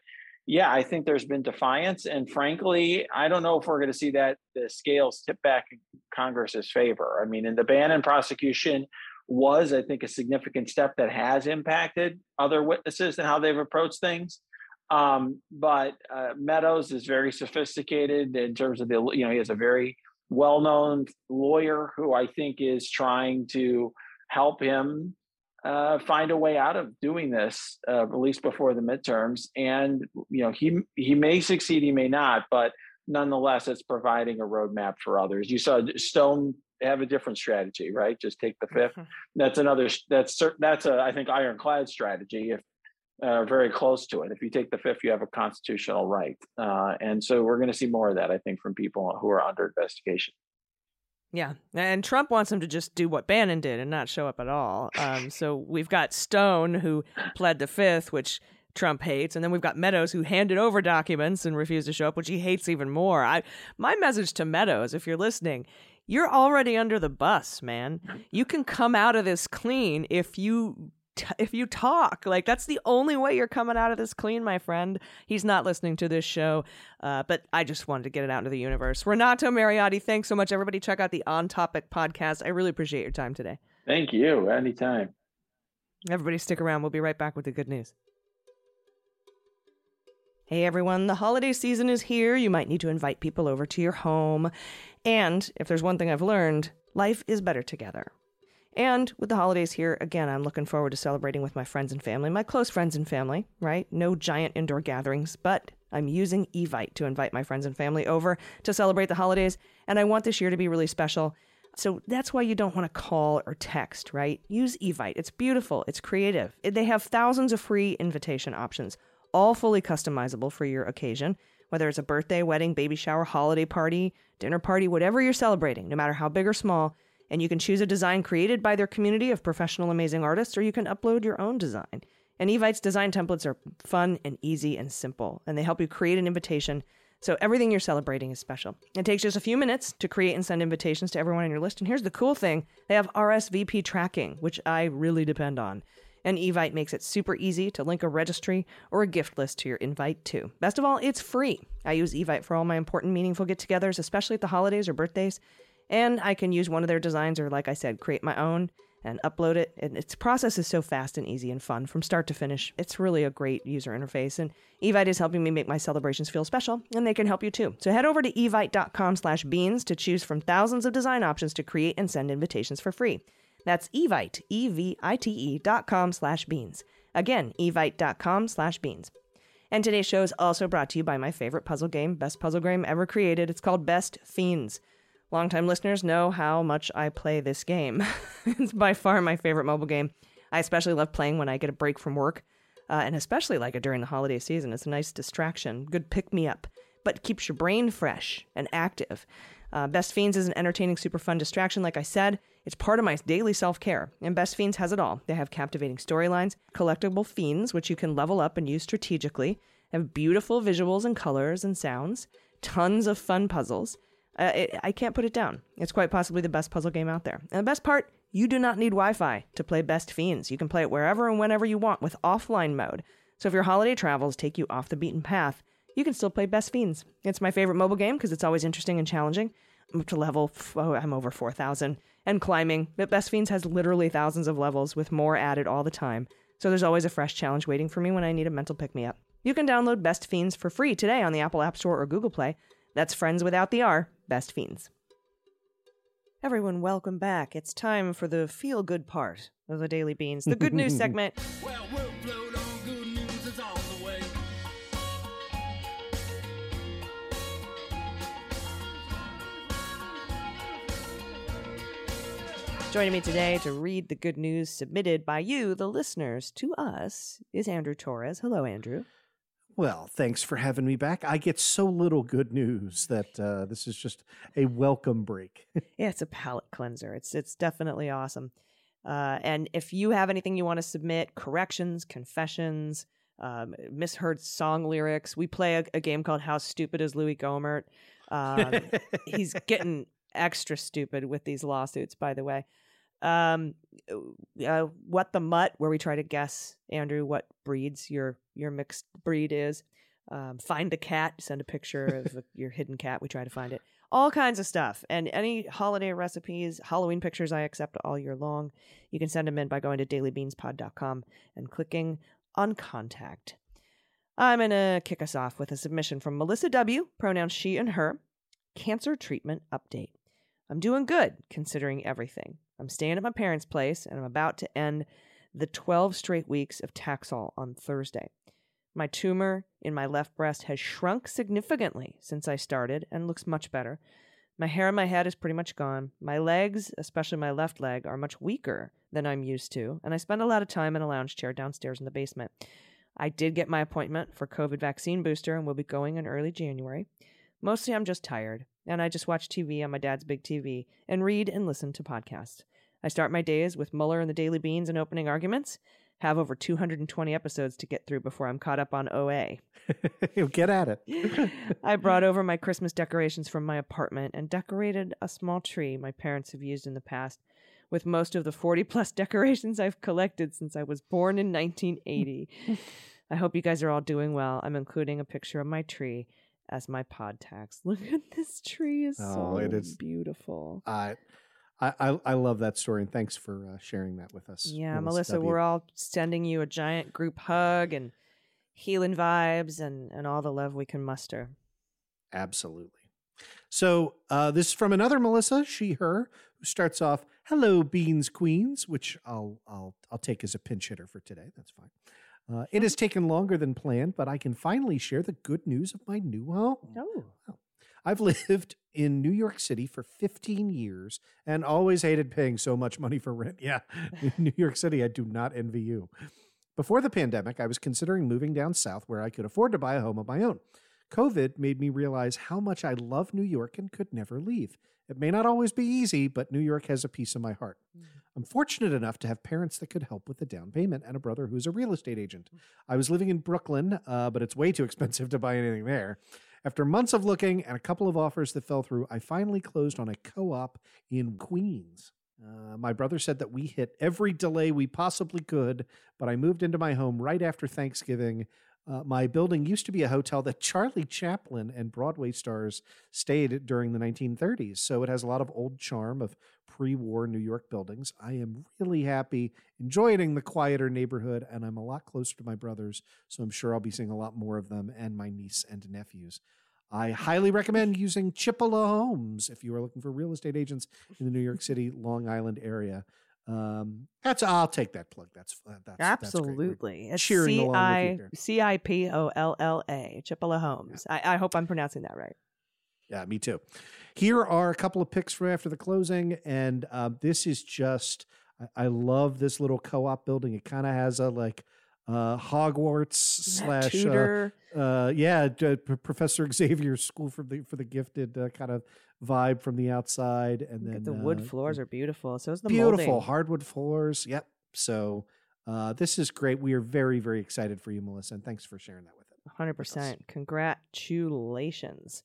yeah, I think there's been defiance. And frankly, I don't know if we're going to see that the scales tip back in Congress's favor. I mean, and the Bannon prosecution was, I think, a significant step that has impacted other witnesses and how they've approached things. Um, but uh, Meadows is very sophisticated in terms of the, you know, he has a very well-known lawyer who I think is trying to help him uh, find a way out of doing this, uh, at least before the midterms. And, you know, he he may succeed, he may not, but nonetheless, it's providing a roadmap for others. You saw Stone have a different strategy, right? Just take the fifth. Mm-hmm. That's another, that's, that's a, I think, ironclad strategy. If Uh, very close to it. If you take the fifth, you have a constitutional right. Uh, and so we're going to see more of that, I think, from people who are under investigation. Yeah. And Trump wants him to just do what Bannon did and not show up at all. Um, so we've got Stone, who pled the fifth, which Trump hates. And then we've got Meadows, who handed over documents and refused to show up, which he hates even more. I, my message to Meadows, if you're listening, you're already under the bus, man. You can come out of this clean if you if you talk. Like, that's the only way you're coming out of this clean, my friend. He's not listening to this show, uh, but I just wanted to get it out into the universe. Renato Mariotti, thanks so much, everybody. Check out the On Topic podcast. I really appreciate your time today. Thank you. Anytime. Everybody stick around. We'll be right back with the good news. Hey, everyone. The holiday season is here. You might need to invite people over to your home. And if there's one thing I've learned, life is better together. And with the holidays here, again, I'm looking forward to celebrating with my friends and family, my close friends and family, right? No giant indoor gatherings, but I'm using Evite to invite my friends and family over to celebrate the holidays, and I want this year to be really special. So that's why you don't want to call or text, right? Use Evite. It's beautiful. It's creative. They have thousands of free invitation options, all fully customizable for your occasion, whether it's a birthday, wedding, baby shower, holiday party, dinner party, whatever you're celebrating, no matter how big or small. And you can choose a design created by their community of professional, amazing artists, or you can upload your own design. And Evite's design templates are fun and easy and simple, and they help you create an invitation so everything you're celebrating is special. It takes just a few minutes to create and send invitations to everyone on your list. And here's the cool thing. They have R S V P tracking, which I really depend on. And Evite makes it super easy to link a registry or a gift list to your invite, too. Best of all, it's free. I use Evite for all my important, meaningful get-togethers, especially at the holidays or birthdays. And I can use one of their designs or, like I said, create my own and upload it. And its process is so fast and easy and fun from start to finish. It's really a great user interface. And Evite is helping me make my celebrations feel special, and they can help you too. So head over to evite.com slash beans to choose from thousands of design options to create and send invitations for free. That's Evite, E V I T E dot com slash beans. Again, evite.com slash beans. And today's show is also brought to you by my favorite puzzle game, best puzzle game ever created. It's called Best Fiends. Longtime listeners know how much I play this game. It's by far my favorite mobile game. I especially love playing when I get a break from work, uh, and especially like it during the holiday season. It's a nice distraction, good pick-me-up, but keeps your brain fresh and active. Uh, Best Fiends is an entertaining, super fun distraction. Like I said, it's part of my daily self-care, and Best Fiends has it all. They have captivating storylines, collectible fiends, which you can level up and use strategically, have beautiful visuals and colors and sounds, tons of fun puzzles. Uh, it, I can't put it down. It's quite possibly the best puzzle game out there. And the best part, you do not need Wi-Fi to play Best Fiends. You can play it wherever and whenever you want with offline mode. So if your holiday travels take you off the beaten path, you can still play Best Fiends. It's my favorite mobile game because it's always interesting and challenging. I'm up to level, oh, I'm over four thousand and climbing. But Best Fiends has literally thousands of levels with more added all the time. So there's always a fresh challenge waiting for me when I need a mental pick-me-up. You can download Best Fiends for free today on the Apple App Store or Google Play. That's friends without the R, Best Fiends. Everyone, welcome back. It's time for the feel-good part of the Daily Beans, the good news segment. Well, workload on good news is on the way. Joining me today to read the good news submitted by you, the listeners, to us, is Andrew Torres. Hello, Andrew. Well, thanks for having me back. I get so little good news that uh, this is just a welcome break. Yeah, it's a palate cleanser. It's it's definitely awesome. Uh, and if you have anything you want to submit, corrections, confessions, um, misheard song lyrics, we play a, a game called How Stupid is Louis Gohmert? Um, he's getting extra stupid with these lawsuits, by the way. Um, uh, What the Mutt, where we try to guess, Andrew, what breeds your your mixed breed is. Um, find a cat, send a picture of your hidden cat. We try to find it. All kinds of stuff. And any holiday recipes, Halloween pictures, I accept all year long. You can send them in by going to daily beans pod dot com and clicking on contact. I'm going to kick us off with a submission from Melissa W., pronouns she and her. Cancer treatment update. I'm doing good, considering everything. I'm staying at my parents' place, and I'm about to end the twelve straight weeks of Taxol on Thursday. My tumor in my left breast has shrunk significantly since I started and looks much better. My hair on my head is pretty much gone. My legs, especially my left leg, are much weaker than I'm used to, and I spend a lot of time in a lounge chair downstairs in the basement. I did get my appointment for COVID vaccine booster and will be going in early January. Mostly I'm just tired, and I just watch T V on my dad's big T V and read and listen to podcasts. I start my days with Mueller and the Daily Beans and opening arguments. Have over two hundred twenty episodes to get through before I'm caught up on O A. Get at it. I brought over my Christmas decorations from my apartment and decorated a small tree my parents have used in the past with most of the forty-plus decorations I've collected since I was born in nineteen eighty. I hope you guys are all doing well. I'm including a picture of my tree as my pod tags. Look at this tree. It's Oh, so it is- beautiful. I, I, I I love that story, and thanks for uh, sharing that with us. Yeah, Melissa, W. we're all sending you a giant group hug and healing vibes and, and all the love we can muster. Absolutely. So uh, this is from another Melissa, she, her, who starts off, "Hello, Beans Queens," which I'll I'll I'll take as a pinch hitter for today. That's fine. Uh, it has taken longer than planned, but I can finally share the good news of my new home. Oh. Well, I've lived in New York City for fifteen years and always hated paying so much money for rent. Yeah, in New York City, I do not envy you. Before the pandemic, I was considering moving down south where I could afford to buy a home of my own. COVID made me realize how much I love New York and could never leave. It may not always be easy, but New York has a piece of my heart. Mm. I'm fortunate enough to have parents that could help with the down payment and a brother who's a real estate agent. I was living in Brooklyn, uh, but it's way too expensive to buy anything there. After months of looking and a couple of offers that fell through, I finally closed on a co-op in Queens. Uh, my brother said that we hit every delay we possibly could, but I moved into my home right after Thanksgiving. Uh, my building used to be a hotel that Charlie Chaplin and Broadway stars stayed during the nineteen thirties, so it has a lot of old charm of pre-war New York buildings. I am really happy, enjoying the quieter neighborhood, and I'm a lot closer to my brothers, so I'm sure I'll be seeing a lot more of them and my niece and nephews. I highly recommend using Chippewa Homes if you are looking for real estate agents in the New York City, Long Island area. Um, that's I'll take that plug. That's uh, that's absolutely. That's it's cheering C along I with you here. C I P O L L A, Chippewa Homes. Yeah. I, I hope I'm pronouncing that right. Yeah, me too. Here are a couple of picks for after the closing, and uh, this is just I, I love this little co-op building. It kind of has a like uh, Hogwarts slash Tudor. Uh, uh, yeah, uh, Professor Xavier's School for the for the Gifted uh, kind of vibe from the outside, and Look then at the wood uh, floors are beautiful. So is the beautiful molding. hardwood floors. Yep. So uh, this is great. We are very very excited for you, Melissa, and thanks for sharing that with us. one hundred percent. Congratulations.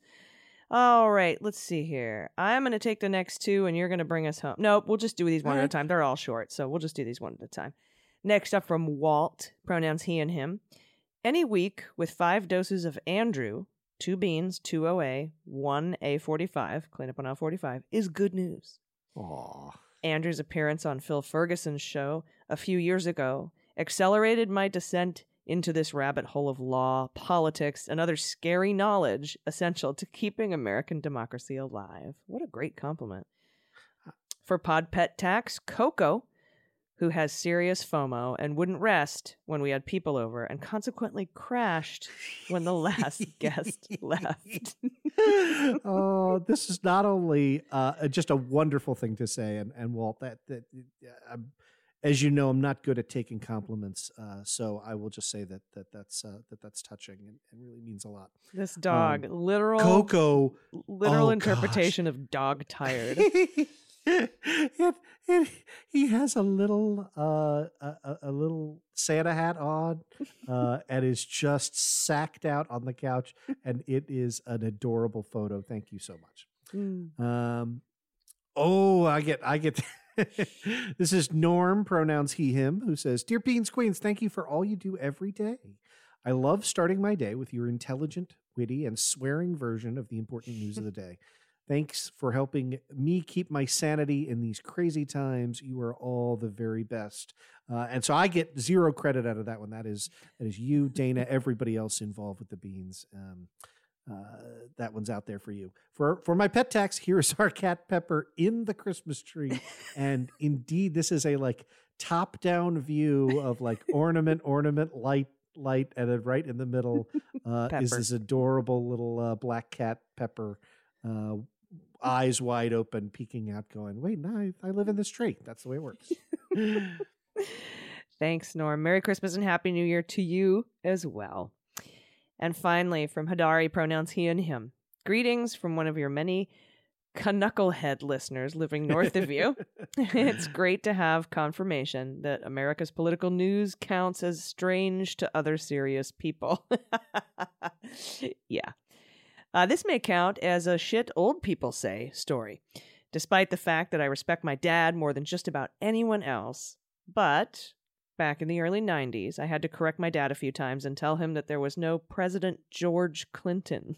All right, let's see here. I'm going to take the next two, and you're going to bring us home. Nope, we'll just do these one all at right. a time. They're all short, so we'll just do these one at a time. Next up from Walt, pronouns he and him. Any week with five doses of Andrew, two beans, two O A, one A forty-five, clean up on L forty-five, is good news. Aww. Andrew's appearance on Phil Ferguson's show a few years ago accelerated my descent into this rabbit hole of law, politics, and other scary knowledge essential to keeping American democracy alive. What a great compliment. For Pod Pet Tax, Coco, who has serious FOMO and wouldn't rest when we had people over and consequently crashed when the last guest left. Oh, this is not only uh, just a wonderful thing to say, and, and Walt, that, that uh, as you know, I'm not good at taking compliments, uh, so I will just say that that that's uh, that that's touching and, and really means a lot. This dog, um, literal Coco, literal oh, interpretation of dog tired. it, it, he has a little uh, a, a little Santa hat on, uh, and is just sacked out on the couch, and it is an adorable photo. Thank you so much. Mm. Um, oh, I get, I get. This is Norm, pronouns he, him, who says, "Dear Beans Queens, thank you for all you do every day. I love starting my day with your intelligent, witty, and swearing version of the important news of the day. Thanks for helping me keep my sanity in these crazy times. You are all the very best. Uh, and so I get zero credit out of that one. That is that is you, Dana, everybody else involved with the beans. Um, uh, that one's out there for you. For for my pet tax, here's our cat Pepper in the Christmas tree. And indeed, this is a like top-down view of like ornament, ornament, light, light, and then right in the middle uh, is this adorable little uh, black cat Pepper. Uh, eyes wide open, peeking out, going, wait, no, I, I live in this tree. That's the way it works. Thanks, Norm. Merry Christmas and Happy New Year to you as well. And finally, from Hadari, pronouns he and him. Greetings from one of your many knucklehead listeners living north of you. It's great to have confirmation that America's political news counts as strange to other serious people. Yeah. Uh, this may count as a shit old people say story, despite the fact that I respect my dad more than just about anyone else. But back in the early nineties, I had to correct my dad a few times and tell him that there was no President George Clinton.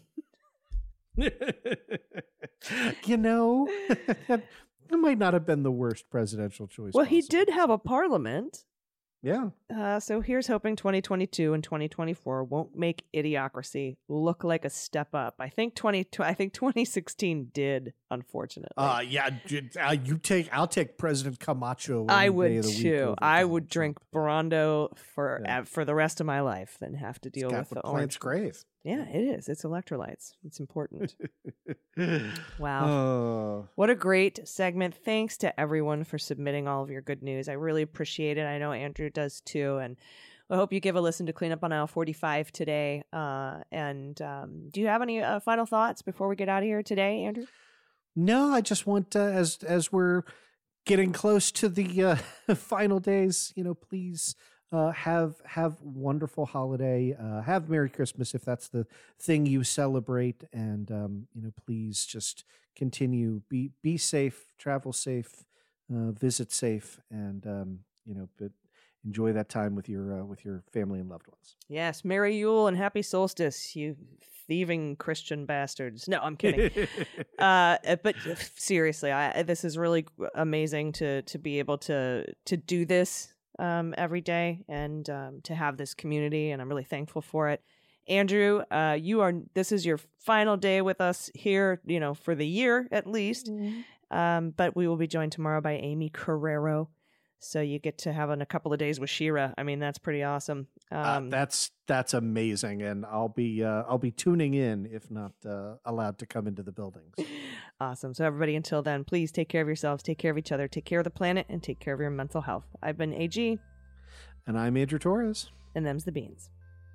You know, that might not have been the worst presidential choice. Well, possible. He did have a parliament. Yeah. Uh, so here's hoping twenty twenty-two and twenty twenty-four won't make Idiocracy look like a step up. I think twenty. I think twenty sixteen did, unfortunately. Uh yeah. Uh, you take. I'll take President Camacho. I any would day of the too. week I Donald would drink Brando for Yeah. uh, for the rest of my life than have to deal It's got with the the plant's orange grave. Yeah, it is. It's electrolytes. It's important. Wow. Oh. What a great segment. Thanks to everyone for submitting all of your good news. I really appreciate it. I know Andrew does too. And I hope you give a listen to Clean Up on Aisle forty-five today. Uh, and um, do you have any uh, final thoughts before we get out of here today, Andrew? No, I just want, uh, as as we're getting close to the uh, final days, you know, please uh, have have wonderful holiday. Uh, have Merry Christmas if that's the thing you celebrate, and um, you know, please just continue be be safe, travel safe, uh, visit safe, and um, you know, but enjoy that time with your uh, with your family and loved ones. Yes, Merry Yule and Happy Solstice, you thieving Christian bastards. No, I'm kidding. uh, but seriously, I, this is really amazing to to be able to to do this um, every day and um, to have this community, and I'm really thankful for it. Andrew, uh, you are. This is your final day with us here, you know, for the year at least. Mm-hmm. Um, but we will be joined tomorrow by Amy Carrero. So you get to have a couple of days with Shira. I mean, that's pretty awesome. Um, uh, that's that's amazing, and I'll be uh, I'll be tuning in if not uh, allowed to come into the buildings. Awesome. So everybody, until then, please take care of yourselves, take care of each other, take care of the planet, and take care of your mental health. I've been A G, and I'm Andrew Torres, and them's the beans.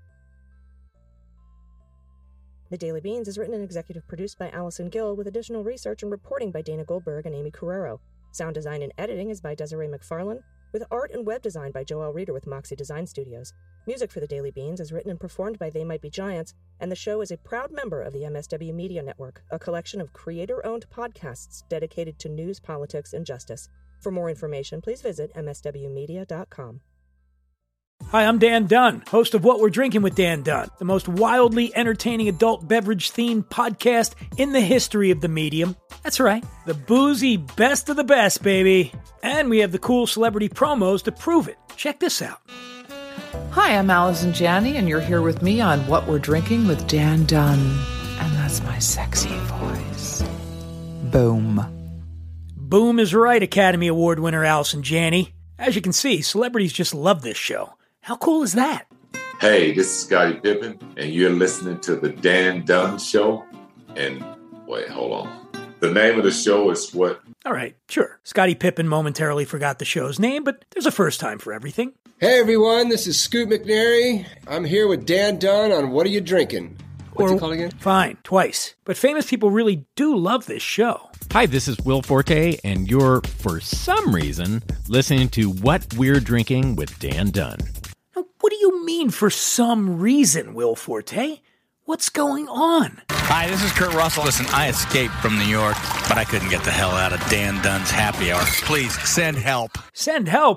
The Daily Beans is written and executive produced by Allison Gill, with additional research and reporting by Dana Goldberg and Amy Carrero. Sound design and editing is by Desiree McFarlane, with art and web design by Joel Reeder with Moxie Design Studios. Music for The Daily Beans is written and performed by They Might Be Giants, and the show is a proud member of the M S W Media Network, a collection of creator-owned podcasts dedicated to news, politics, and justice. For more information, please visit m s w media dot com. Hi, I'm Dan Dunn, host of What We're Drinking with Dan Dunn, the most wildly entertaining adult beverage-themed podcast in the history of the medium. That's right, the boozy best of the best, baby. And we have the cool celebrity promos to prove it. Check this out. Hi, I'm Allison Janney, and you're here with me on What We're Drinking with Dan Dunn. And that's my sexy voice. Boom. Boom is right, Academy Award winner Allison Janney. As you can see, celebrities just love this show. How cool is that? Hey, this is Scottie Pippen, and you're listening to The Dan Dunn Show. And wait, hold on. The name of the show is what? All right, sure. Scottie Pippen momentarily forgot the show's name, but there's a first time for everything. Hey, everyone, this is Scoot McNairy. I'm here with Dan Dunn on What Are You Drinking? What's or, it called again? Fine, twice. But famous people really do love this show. Hi, this is Will Forte, and you're, for some reason, listening to What We're Drinking with Dan Dunn. Now, what do you mean, for some reason, Will Forte? What's going on? Hi, this is Kurt Russell. Listen, I escaped from New York, but I couldn't get the hell out of Dan Dunn's happy hour. Please, send help. Send help?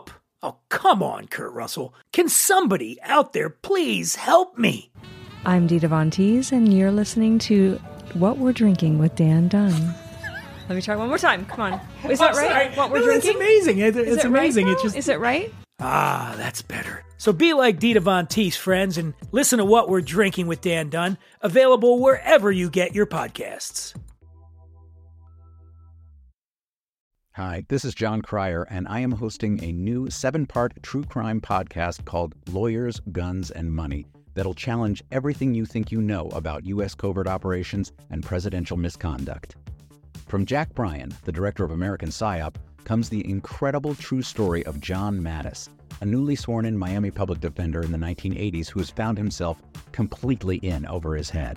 Oh, come on, Kurt Russell. Can somebody out there please help me? I'm Dita Von Teese, and you're listening to What We're Drinking with Dan Dunn. Let me try one more time. Come on. Is that Oh, right? sorry. What we're No, drinking? It's amazing. It- Is It's it right, amazing. though? It's just Is it right? Ah, that's better. So be like Dita Von Teese, friends, and listen to What We're Drinking with Dan Dunn, available wherever you get your podcasts. Hi, this is John Cryer, and I am hosting a new seven-part true crime podcast called Lawyers, Guns, and Money that'll challenge everything you think you know about U S covert operations and presidential misconduct. From Jack Bryan, the director of American PSYOP, comes the incredible true story of John Mattis, a newly sworn-in Miami public defender in the nineteen eighties who has found himself completely in over his head.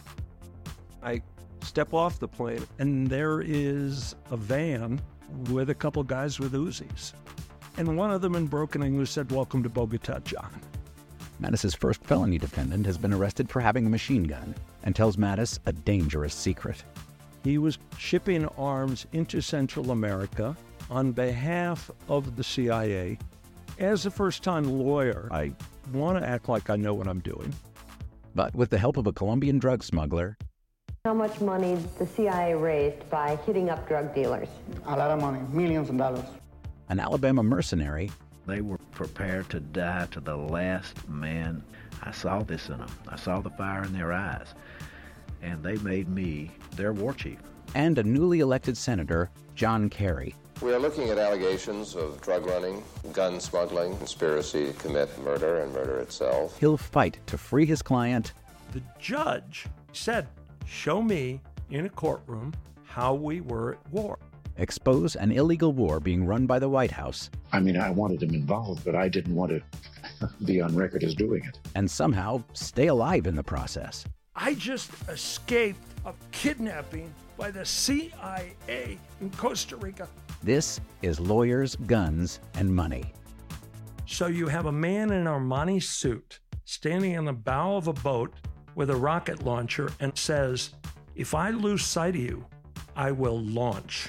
I step off the plane, and there is a van with a couple guys with Uzis. And one of them in broken English said, "Welcome to Bogota, John." Mattis's first felony defendant has been arrested for having a machine gun and tells Mattis a dangerous secret. He was shipping arms into Central America on behalf of the C I A. As a first-time lawyer, I want to act like I know what I'm doing. But with the help of a Colombian drug smuggler, How much money the C I A raised by hitting up drug dealers? A lot of money, millions of dollars. an Alabama mercenary, They were prepared to die to the last man. I saw this in them. I saw the fire in their eyes. And they made me their war chief. and a newly elected senator, John Kerry. We are looking at allegations of drug running, gun smuggling, conspiracy to commit murder and murder itself. He'll fight to free his client The judge said, "Show me in a courtroom how we were at war." expose an illegal war being run by the White House, I mean, I wanted him involved, but I didn't want to be on record as doing it. and somehow stay alive in the process. I just escaped a kidnapping by the C I A in Costa Rica. This is Lawyers, Guns, and Money. So you have a man in an Armani suit standing in the bow of a boat with a rocket launcher and says, "If I lose sight of you, I will launch.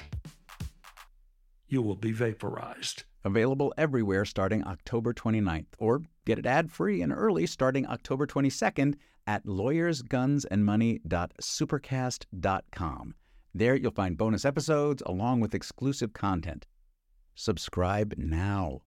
You will be vaporized." Available everywhere starting October twenty-ninth, or get it ad-free and early starting October twenty-second at lawyers guns and money dot supercast dot com. There you'll find bonus episodes along with exclusive content. Subscribe now.